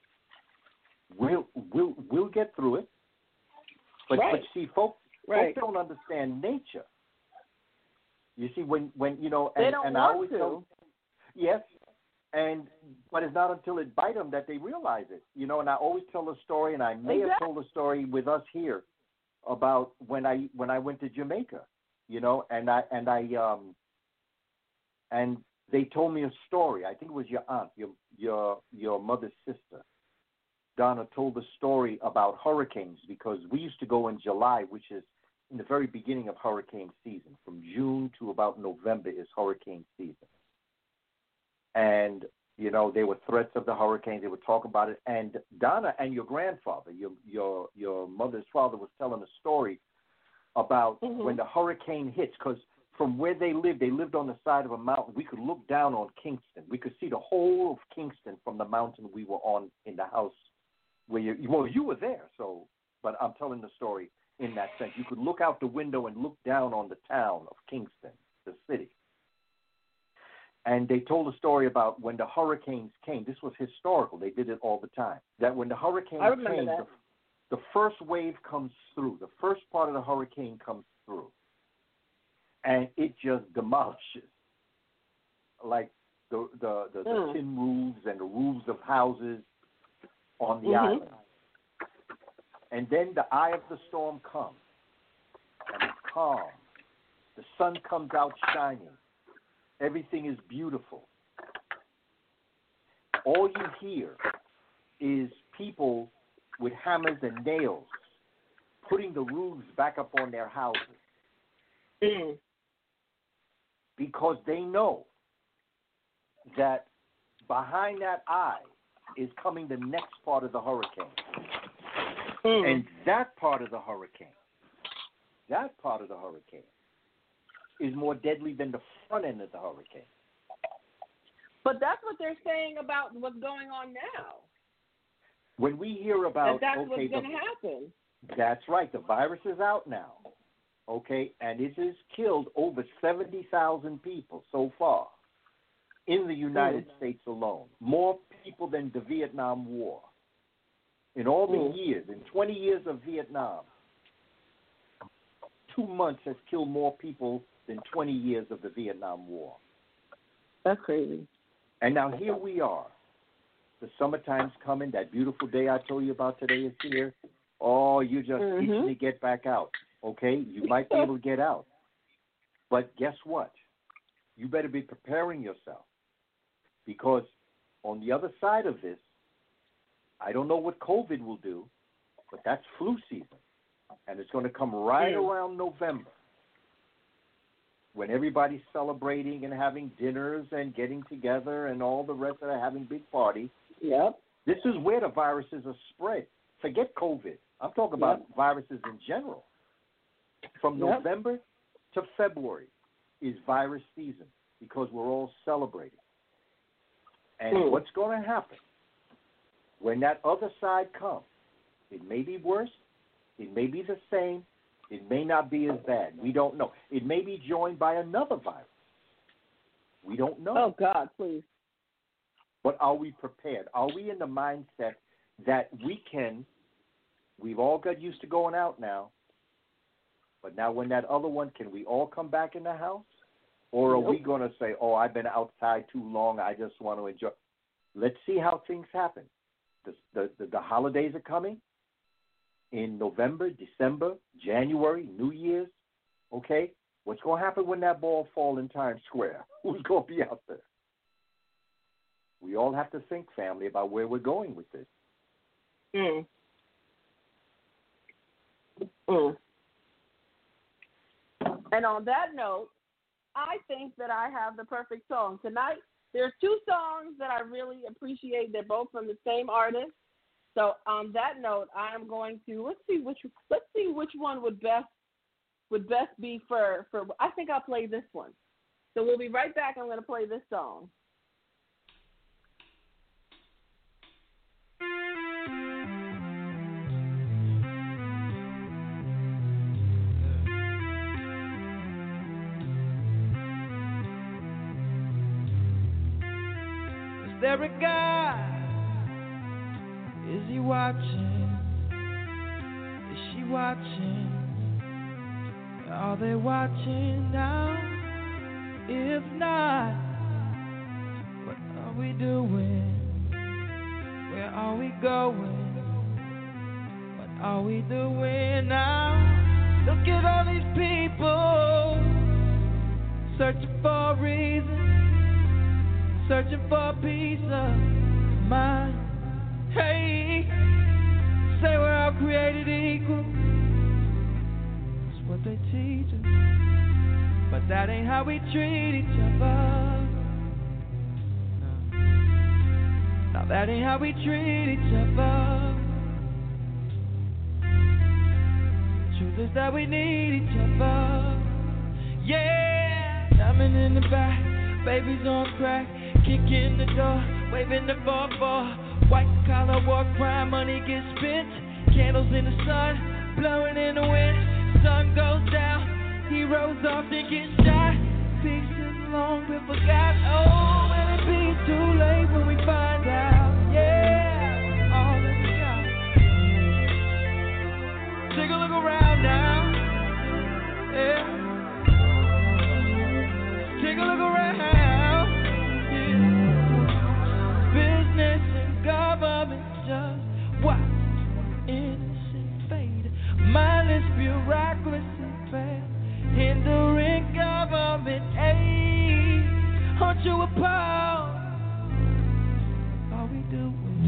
We'll, we'll, we'll get through it. But, right. but see, folks, right. folks don't understand nature. You see, when, when you know, and, they don't and want I always to. tell, yes, and but it's not until it bites them that they realize it. You know, and I always tell a story, and I may exactly. have told a story with us here about when I when I went to Jamaica. You know, and I and I um and they told me a story. I think it was your aunt, your your your mother's sister, Donna, told the story about hurricanes, because we used to go in July, which is in the very beginning of hurricane season. From June to about November is hurricane season. And, you know, there were threats of the hurricanes. They would talk about it. And Donna and your grandfather, your your your mother's father, was telling a story about mm-hmm. when the hurricane hits, because from where they lived, they lived on the side of a mountain. We could look down on Kingston. We could see the whole of Kingston from the mountain we were on in the house where you, well, you were there. So, but I'm telling the story in that sense. You could look out the window and look down on the town of Kingston, the city. And they told a story about when the hurricanes came. This was historical. They did it all the time. That when the hurricane I remember came, that. the, the first wave comes through. The first part of the hurricane comes through. And it just demolishes, like the the, the, mm. the tin roofs and the roofs of houses on the mm-hmm. island. And then the eye of the storm comes, and it's calm. The sun comes out shining. Everything is beautiful. All you hear is people with hammers and nails putting the roofs back up on their houses. Mm. Because they know that behind that eye is coming the next part of the hurricane. Mm. And that part of the hurricane, that part of the hurricane is more deadly than the front end of the hurricane. But that's what they're saying about what's going on now. When we hear about, that that's okay, what's going the, to happen. That's right. The virus is out now, okay, and it has killed over seventy thousand people so far in the United mm. States alone. More people than the Vietnam War. In all the mm. years, in twenty years of Vietnam, two months has killed more people than twenty years of the Vietnam War. That's crazy. And now here we are. The summertime's coming. That beautiful day I told you about today is here. Oh, you're just mm-hmm. itching to get back out, okay? You might be able to get out. But guess what? You better be preparing yourself, because on the other side of this, I don't know what COVID will do, but that's flu season. And it's going to come right mm. around November, when everybody's celebrating and having dinners and getting together and all the rest of it, having big parties. Yep. This is where the viruses are spread. Forget COVID. I'm talking about yep. viruses in general. From yep. November to February is virus season, because we're all celebrating. And mm. what's going to happen when that other side comes? It may be worse. It may be the same. It may not be as bad. We don't know. It may be joined by another virus. We don't know. Oh, God, please. But are we prepared? Are we in the mindset that we can, we've all got used to going out now, but now when that other one, can we all come back in the house? Or are nope. we going to say, oh, I've been outside too long, I just want to enjoy? Let's see how things happen. The, the, the, the holidays are coming in November, December, January, New Year's, okay? What's going to happen when that ball falls in Times Square? Who's going to be out there? We all have to think, family, about where we're going with this. Mm. Mm. And on that note, I think that I have the perfect song. Tonight, there's two songs that I really appreciate. They're both from the same artist. So on that note, I am going to let's see which let's see which one would best would best be for, for I think I'll play this one. So we'll be right back. I'm going to play this song. Is there a God? Is he watching? Is she watching? Are they watching now? If not, what are we doing? Where are we going? What are we doing now? Look at all these people searching for a reason, searching for a piece of mind. Hey, say we're all created equal. That's what they teach us. But that ain't how we treat each other. No. Now that ain't how we treat each other. The truth is that we need each other. Yeah, diamond in the back, babies on crack, kicking the door, waving the four four. White collar war crime, money gets spent. Candles in the sun, blowing in the wind. Sun goes down. Heroes often get shot. Peace is long been forgot. Oh, will it be too late when we find out? Yeah, all that we got. Take a look around now. Yeah. Take a look around. Yeah. Business and government just watch innocent fade. Mindless bureaucracy fade. Hindering government aid. Aren't you appalled? What are we doing?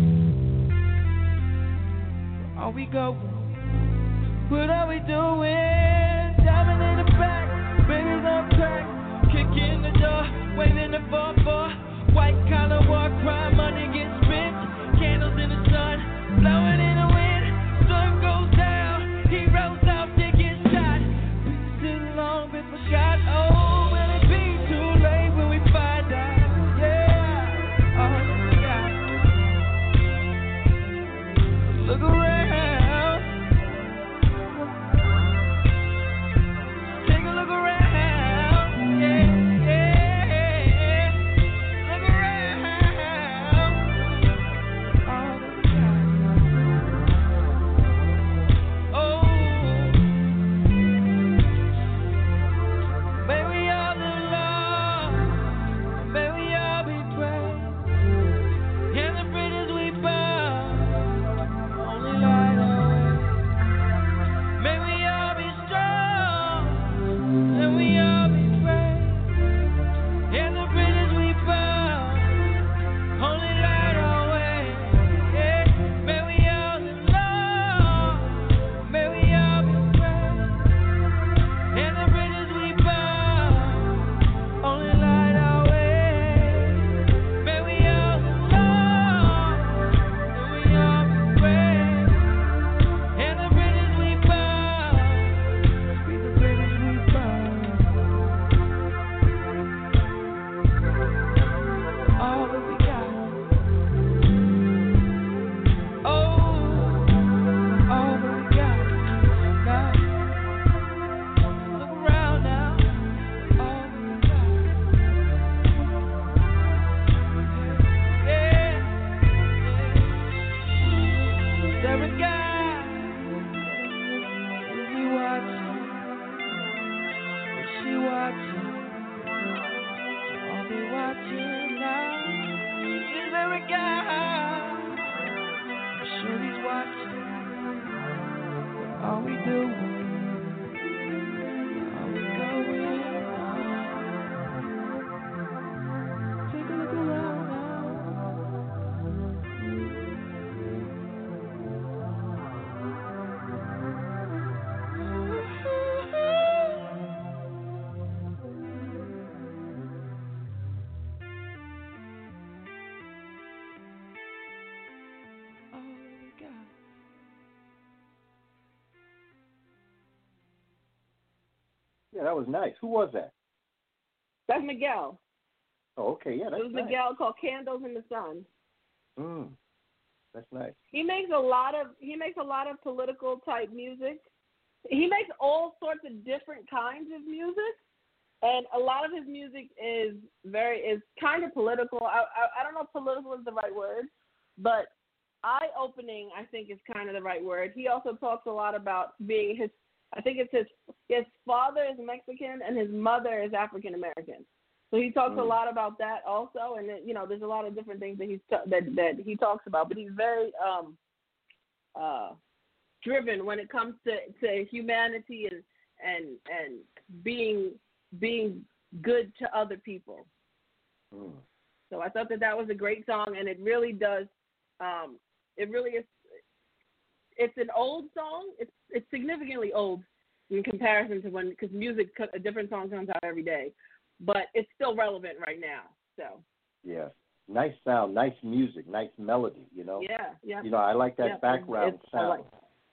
Where are we going? What are we doing? Diamond in the back, babies on crack, kicking the door, waving the four four. White collar war crime, money gets spent. Candles in the sun, blowing in the wind. Sun goes down, heroes out there get shot. Long been forgot. Oh, will it be too late when we find out? Yeah, all that we got. Look around. Take a look around. Yeah, yeah. Look around. All that we got. Oh. May we all live long, may we all be brave, and the bridges we burn only light our way. May we all be strong, and we all be brave, and the bridges we burn only light our way. Yeah. May we all live long, may we all be brave, and the bridges we burn only light our way. May we all live long, may we all be brave, and the bridges we burn be the bridges we burn. All that we got. Oh, all that we got. Now, look around now. All that we got. Yeah, yeah. Is there a God? Is he watching? Is she watching? Are they watching now? Is there a God? I'm sure he's watching. What are we doing? Where are we going? Take a look around now. Yeah, that was nice. Who was that? That's Miguel. Oh, okay. Yeah, that's It was nice. Miguel called Candles in the Sun. Mm, that's nice. He makes a lot of he makes a lot of political type music. He makes all sorts of different kinds of music, and a lot of his music is very is kind of political. I I, I don't know if political is the right word, but eye opening I think is kind of the right word. He also talks a lot about being his. I think it's his his father is Mexican and his mother is African American. So he talks mm. a lot about that also, and you know, there's a lot of different things that he's t- that that he talks about. But he's very um, uh, driven when it comes to, to humanity and and and being being good to other people. Mm. So I thought that that was a great song, and it really does. Um, it really is. It's an old song. It's it's significantly old in comparison to when because music a different song comes out every day. But it's still relevant right now. So yeah, nice sound, nice music, nice melody. You know. Yeah, yeah. You know, I like that yeah, background it's, sound. I, like,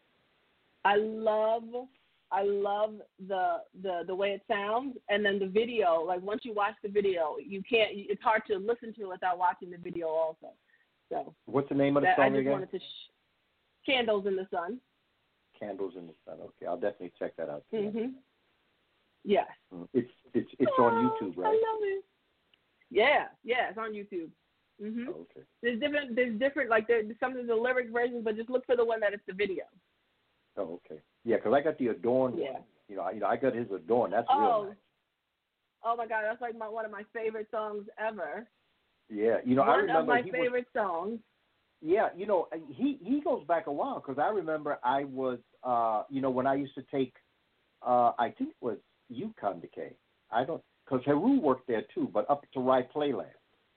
I love, I love the the the way it sounds, and then the video. Like once you watch the video, you can't. It's hard to listen to without watching the video also. So. What's the name of the that, song I just again? wanted to. Sh- Candles in the Sun. Candles in the Sun. Okay, I'll definitely check that out. Mhm. Yes. It's it's it's oh, on YouTube, right? I love it. Yeah, yeah, it's on YouTube. Mhm. Oh, okay. There's different. There's different. Like there's some of the lyric versions, but just look for the one that it's the video. Oh, okay. Yeah, because I got the Adorn yeah. one. You know, I, you know, I got his Adorn. That's oh. real nice. Oh my God, that's like my one of my favorite songs ever. Yeah, you know, one I remember of my he favorite was, songs. Yeah, you know, he he goes back a while because I remember I was, uh, you know, when I used to take, uh, I think it was UConn Decay. I don't, because Heru worked there too, but up to Rye Playland.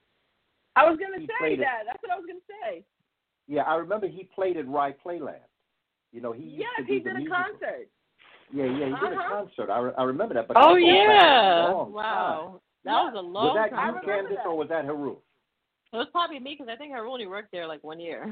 I was gonna he say that. It, That's what I was gonna say. Yeah, I remember he played at Rye Playland. You know, he used yes, to do he the did a musical. concert. Yeah, yeah, he uh-huh. did a concert. I, re- I remember that. But oh that yeah, wow, time. that yeah. was a long was that time. you, Candace, that. or was that Heru? It was probably me because I think Heru only worked there like one year.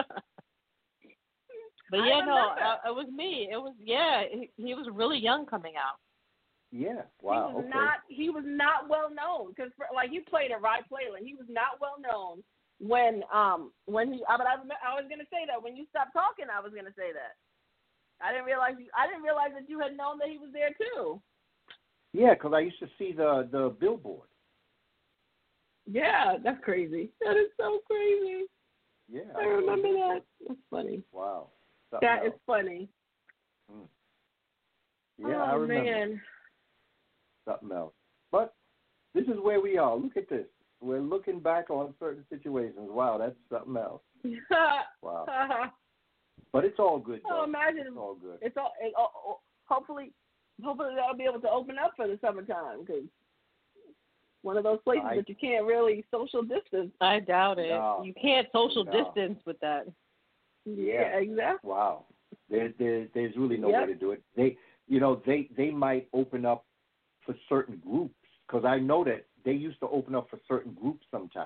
But I yeah, no, remember. uh, it was me. It was yeah. He, he was really young coming out. Yeah, wow. He was okay. not. He was not well known because like he played at Rye Playland. He was not well known when um when he. But I, I was gonna say that when you stopped talking, I was gonna say that. I didn't realize you. I didn't realize that you had known that he was there too. Yeah, because I used to see the the billboard. Yeah, that's crazy. That is so crazy. Yeah, I remember that. That's funny. Wow. Something That else. is funny. Mm. Yeah, oh, I remember. Man. Something else. But this is where we are. Look at this. We're looking back on certain situations. Wow, that's something else. Wow. But it's all good, though. Oh, imagine. It's all good. It's all. It, oh, hopefully, hopefully that'll be able to open up for the summertime because one of those places I, that you can't really social distance. I doubt it. No, you can't social no. distance with that. Yeah, exactly. Wow. There, there, there's really no yep. way to do it. They, you know, they, they might open up for certain groups because I know that they used to open up for certain groups sometimes.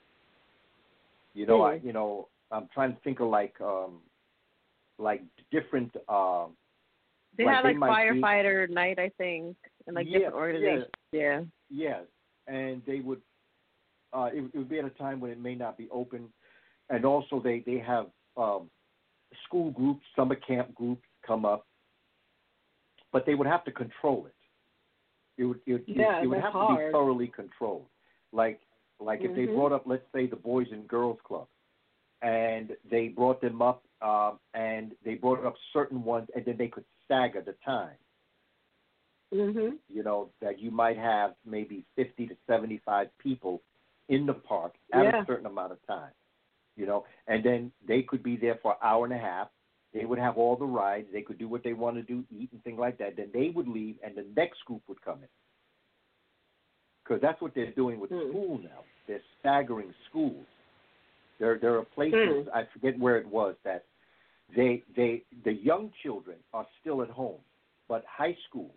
You know, mm-hmm. I, you know, I'm trying to think of like, um, like different. Um, they like had they like firefighter be, night, I think, and like yeah, different organizations. Yeah. Yeah. Yeah, and they would. Uh, it, it would be at a time when it may not be open, and also they they have um, school groups, summer camp groups come up, but they would have to control it. It would it, yeah, it, it would have hard. to be thoroughly controlled. Like like mm-hmm. if they brought up, let's say, the Boys and Girls Club, and they brought them up, um, and they brought up certain ones, and then they could stagger the time. Mm-hmm. You know, that you might have maybe fifty to seventy-five people in the park at yeah. a certain amount of time, you know, and then they could be there for an hour and a half. They would have all the rides. They could do what they want to do, eat and things like that. Then they would leave, and the next group would come in. Because that's what they're doing with mm. school now. They're staggering schools. There, there are places, mm. I forget where it was, that they, they, the young children are still at home, but high school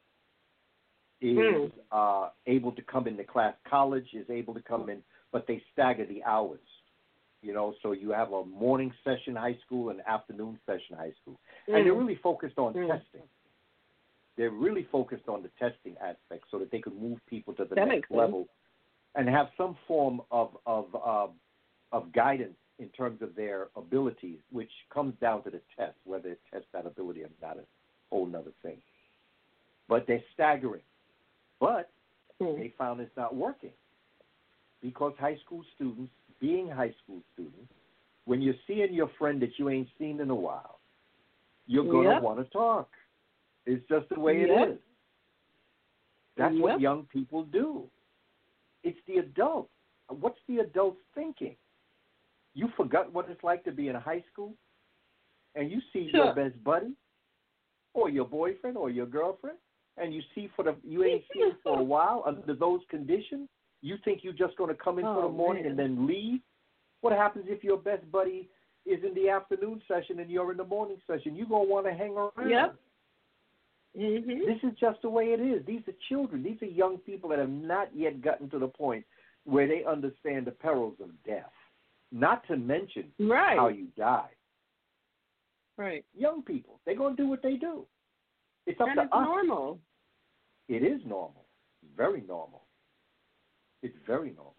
is mm. uh, able to come into class. College is able to come in, but they stagger the hours. You know, so you have a morning session high school and afternoon session high school. Mm. And they're really focused on mm. testing. They're really focused on the testing aspect so that they can move people to the That next makes sense. level and have some form of of uh, of guidance in terms of their abilities, which comes down to the test. Whether it tests that ability or not is a whole nother thing. But they're staggering. But Hmm. they found it's not working because high school students, being high school students, when you're seeing your friend that you ain't seen in a while, you're going to Yep. want to talk. It's just the way it Yep. is. That's Yep. what young people do. It's the adult. What's the adult thinking? You forgot what it's like to be in high school, and you see Sure. your best buddy, or your boyfriend, or your girlfriend, and you see for the you ain't seen for a while under those conditions. You think you're just going to come in for Oh, the morning man. and then leave? What happens if your best buddy is in the afternoon session and you're in the morning session? You're going to want to hang around. Yep. Mhm. This is just the way it is. These are children. These are young people that have not yet gotten to the point where they understand the perils of death, not to mention Right. how you die. Right. Young people, they're going to do what they do. It's up And to it's us. normal. It is normal. Very normal. It's very normal.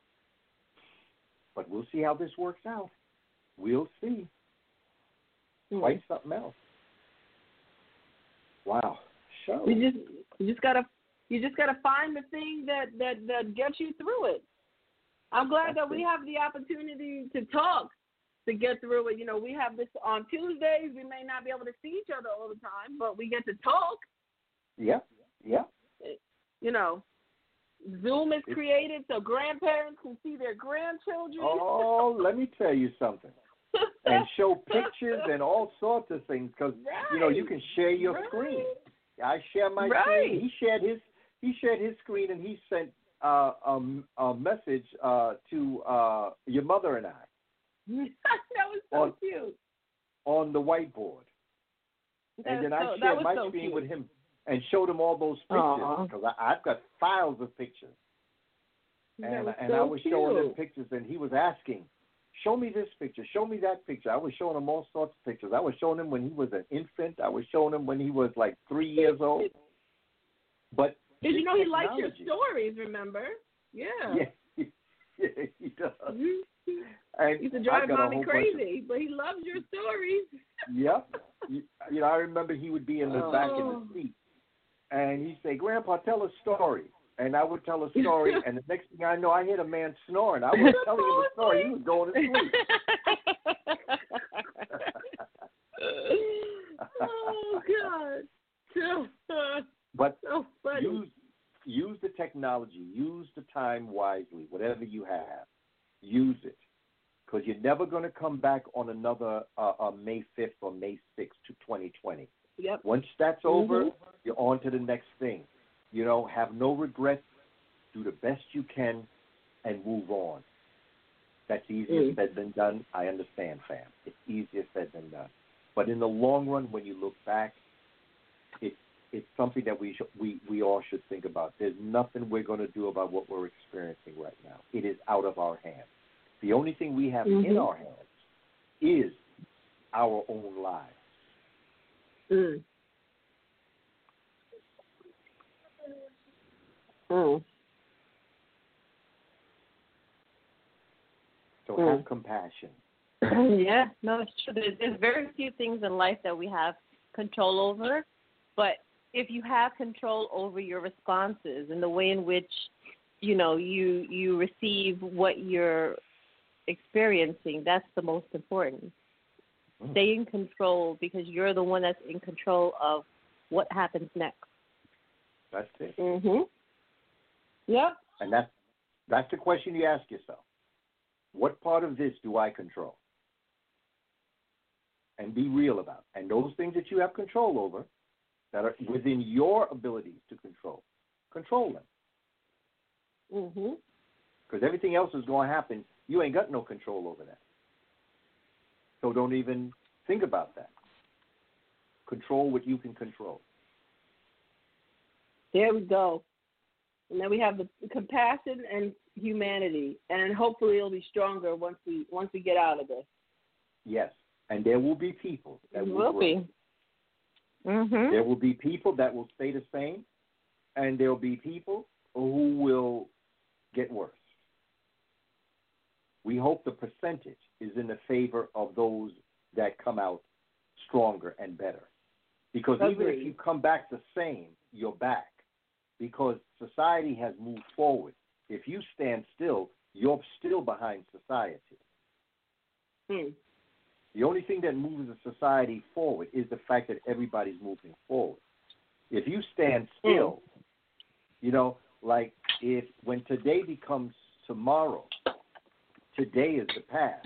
But we'll see how this works out. We'll see. Hmm. Quite something else. Wow. Show. You just you just gotta you just gotta find the thing that that that gets you through it. I'm glad That's that we it. have the opportunity to talk to get through it. You know, we have this on Tuesdays. We may not be able to see each other all the time, but we get to talk. Yeah. Yeah. You know, Zoom is created so grandparents can see their grandchildren. Oh, let me tell you something. And show pictures and all sorts of things because you know you can share your Right. screen. I share my Right. screen. He shared his he shared his screen and he sent uh, a, a message uh, to uh, your mother and I That was so On- cute. on the whiteboard, That and then was I so, that shared was my so screen cute. with him and showed him all those Aw. pictures because I've got files of pictures. That And, was and so I was showing him cute. pictures, and he was asking, show me this picture, show me that picture. I was showing him all sorts of pictures. I was showing him when he was an infant. I was showing him when he was like three years old. But Because you know he likes your technology- stories, remember? Yeah. Yeah, yeah, he does. Mhm. And He used to I drive got a mommy whole bunch of- crazy, but he loves your stories. Yep. You, you know, I remember he would be in the back in Oh. the seat, and he'd say, "Grandpa, tell a story." And I would tell a story, and the next thing I know, I heard a man snoring. I was telling him a story. He was going to sleep. Oh God! But So funny. use use the technology, use the time wisely. Whatever you have, use it, because you're never going to come back on another uh, uh, May fifth or May sixth to twenty twenty. Yep. Once that's over, Mhm. you're on to the next thing. You know, have no regrets. Do the best you can, and move on. That's easier Mm. said than done. I understand, fam. It's easier said than done. But in the long run, when you look back, it, it's something that we, sh- we, we all should think about. There's nothing we're going to do about what we're experiencing right now. It is out of our hands. The only thing we have in Mhm. our hands is our own lives. Mm. Mm. So Mm. have compassion. Yeah, no, it's true. There's, there's very few things in life that we have control over, but if you have control over your responses and the way in which, you know, you you receive what you're experiencing, that's the most important. Mm. Stay in control because you're the one that's in control of what happens next. That's it. Mhm. Yep. And that's, that's the question you ask yourself. What part of this do I control? And be real about it. And those things that you have control over that are within your abilities to control, control them. Mhm. Because everything else is going to happen. You ain't got no control over that. So don't even think about that. Control what you can control. There we go. And then we have the compassion and humanity, and hopefully it'll be stronger once we once we get out of this. Yes. And there will be people that It will will grow. be. Mm-hmm. There will be people that will stay the same, and there will be people who will get worse. We hope the percentage is in the favor of those that come out stronger and better. Because Agreed. even if you come back the same, you're back. Because society has moved forward. If you stand still, you're still behind society. Hmm. The only thing that moves a society forward is the fact that everybody's moving forward. If you stand still, mm. you know, like if when today becomes tomorrow, today is the past.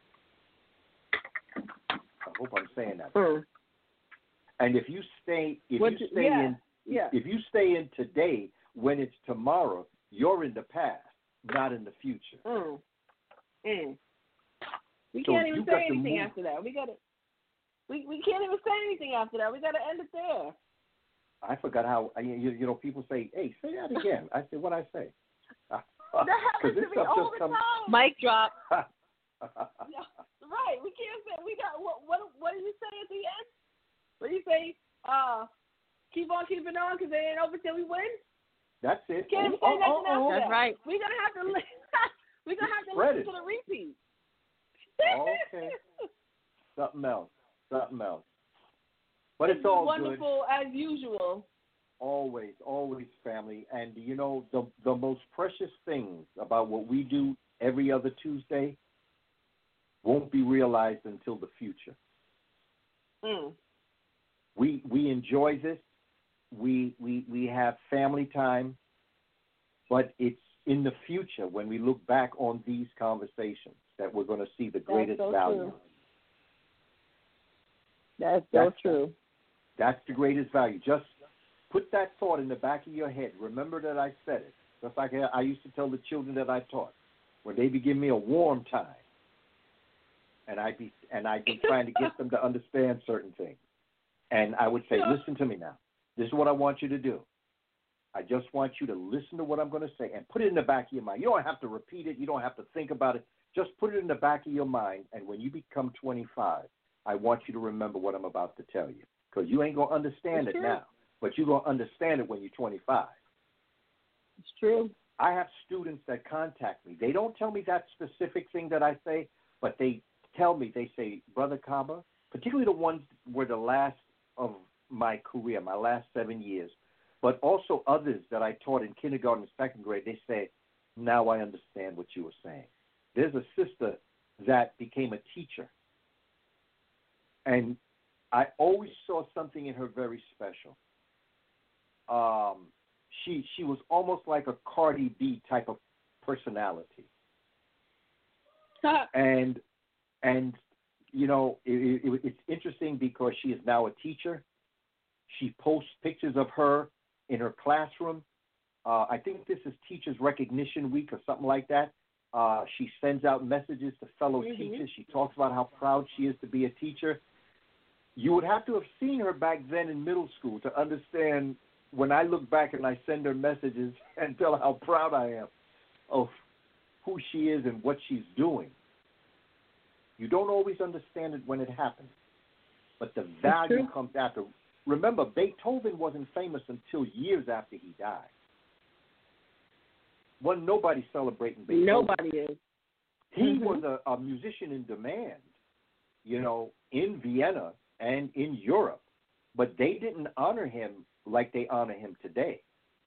I hope I'm saying that. Mm. And if you stay, if what, you stay yeah, in, yeah. if you stay in today when it's tomorrow, you're in the past, not in the future. Mm. Mm. We So can't even you say got to anything move. after that. We got to. We we can't even say anything after that. We got to end it there. I forgot how you, you know people say, "Hey, say that again." I said, "What I say?" That happens to me all the come... time. Mic drop. Yeah, right. We can't say. We got what? What? What did you say at the end? What do you say? Uh, keep on keeping on because they ain't over till we win. That's it. Can't even oh, say nothing oh, oh, after That's that. right. We're gonna have to. Li- we're gonna have to Spread listen it. to the repeat. Okay. Something else. Something else. But This it's was all wonderful good. As usual. Always, always, family. And you know, the the most precious things about what we do every other Tuesday won't be realized until the future. Mm. We we enjoy this. We we we have family time, but it's in the future when we look back on these conversations that we're going to see the greatest That's so value. True. That's so That's true. That's the greatest value. Just put that thought in the back of your head. Remember that I said it. Just like I used to tell the children that I taught, when they be giving me a warm time, and I'd be and I'd be trying to get them to understand certain things, and I would say, "Listen to me now. This is what I want you to do. I just want you to listen to what I'm going to say and put it in the back of your mind. You don't have to repeat it. You don't have to think about it. Just put it in the back of your mind, and when you become twenty-five, I want you to remember what I'm about to tell you, because you ain't going to understand it's it true. now, but you're going to understand it when you're twenty-five. It's true. I have students that contact me. They don't tell me that specific thing that I say, but they tell me, they say, Brother Kaba, particularly the ones were the last of my career, my last seven years, but also others that I taught in kindergarten and second grade, they say, now I understand what you were saying. There's a sister that became a teacher, and I always saw something in her very special. Um, she she was almost like a Cardi B type of personality, and and you know it, it, it's interesting because she is now a teacher. She posts pictures of her in her classroom. Uh, I think this is Teachers Recognition Week or something like that. Uh, she sends out messages to fellow mm-hmm. teachers. She talks about how proud she is to be a teacher. You would have to have seen her back then in middle school to understand when I look back and I send her messages and tell her how proud I am of who she is and what she's doing. You don't always understand it when it happens, but the value comes after. Remember, Beethoven wasn't famous until years after he died. Wasn't nobody celebrating Beethoven. Nobody is. He mm-hmm. was a, a musician in demand, you know, in Vienna and in Europe, but they didn't honor him like they honor him today.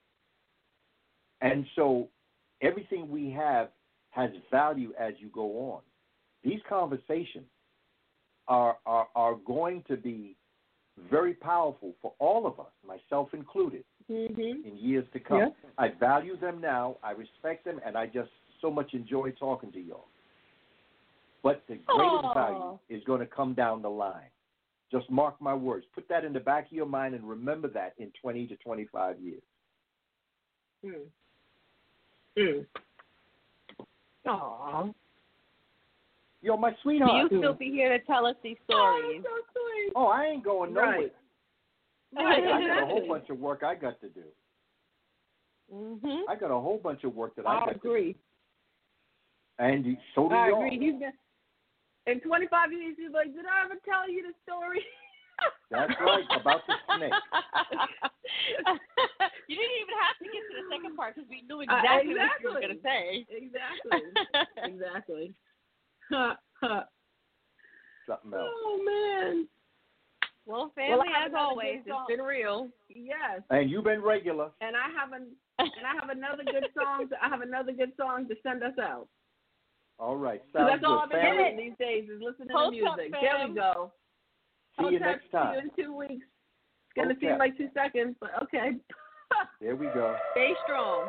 And so everything we have has value as you go on. These conversations are are, are going to be very powerful for all of us, myself included, mm-hmm. in years to come. Yeah. I value them now, I respect them, and I just so much enjoy talking to y'all. But the greatest Aww. value is going to come down the line. Just mark my words. Put that in the back of your mind and remember that in twenty to twenty-five years. Mm. Mm. Aww. Yo, my sweetheart. You still be here to tell us these stories. Oh, so sweet. Oh, I ain't going nowhere. Right. I got a whole bunch of work I got to do. Mm-hmm. I got a whole bunch of work that I, I got agree. to do. And so do I y'all. agree. He's been in twenty-five years. He's like, did I ever tell you the story? That's right, about the snake. You didn't even have to get to the second part because we knew Uh, exactly, exactly what you were going to say. Exactly. Exactly. Ha, ha. Something else. Oh man. Well, family, Well, as always, it's been real. Yes. And you've been regular. And I have an and I have another good song. To, I have another good song to send us out. All right. 'Cause Sounds that's all good. I've been Family, doing these days is listening Post to up, music. fam. There we go. see I'll you text next time. you in two weeks. It's gonna Okay. seem like two seconds, but okay. There we go. Stay strong.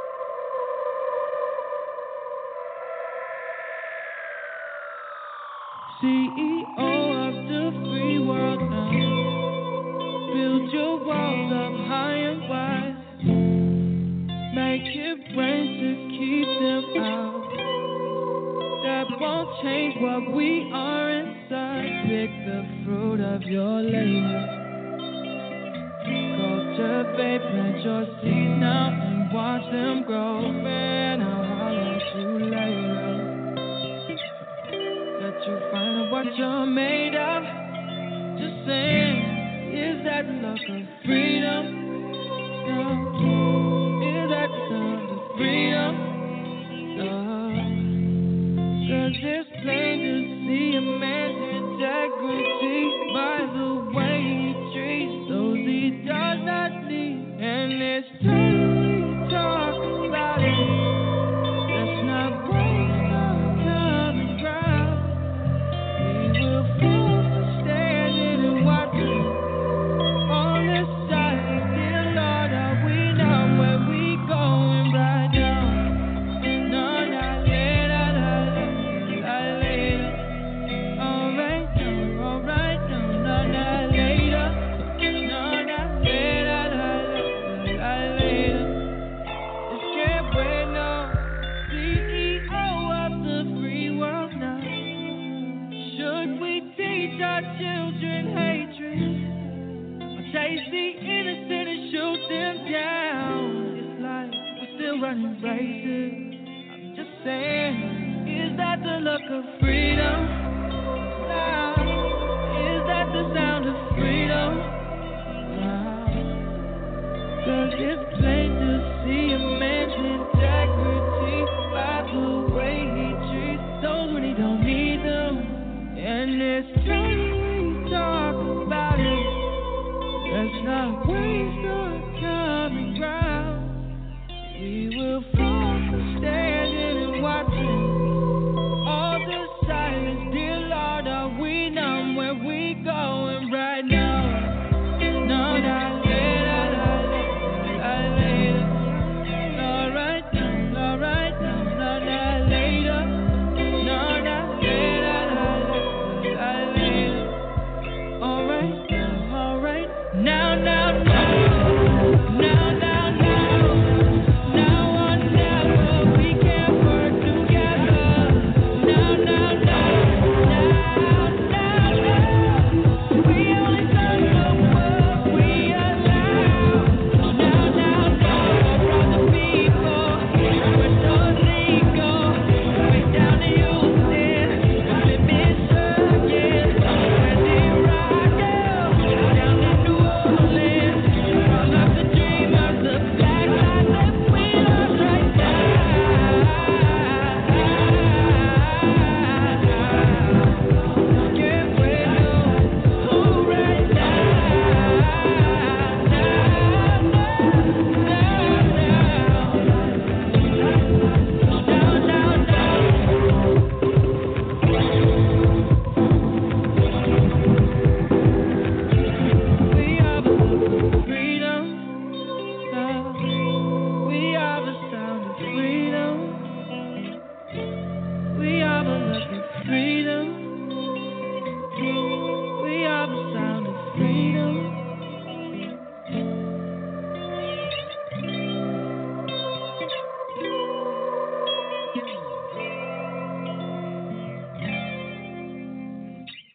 C E O of the free world now. Build your walls up high and wide. Make it rain to keep them out. That won't change what we are inside. Pick the fruit of your labor. Cultivate, plant your seeds now and watch them grow. Man, I'll holler at you later. That you find out what you're made of. Just saying, is that the look of freedom? No. Is that the sound of freedom? No. Cause it's plain to see a man's integrity by the way he treats those he does not need. And it's time we talk about it. Let's not waste our common ground. We will fall for standing and watching on this side. Dear Lord, are we know where we going right now? No, not later, not later. Alright, no, alright, no, no, not later. No, not later, not later. Just can't wait, no. C E O of the free world now. Should we teach our children hatred? Or chase the innocent and shoot them down? It's like we're still running races. I'm just saying, is that the look of freedom? Now, is that the sound of freedom? Now, 'cause it's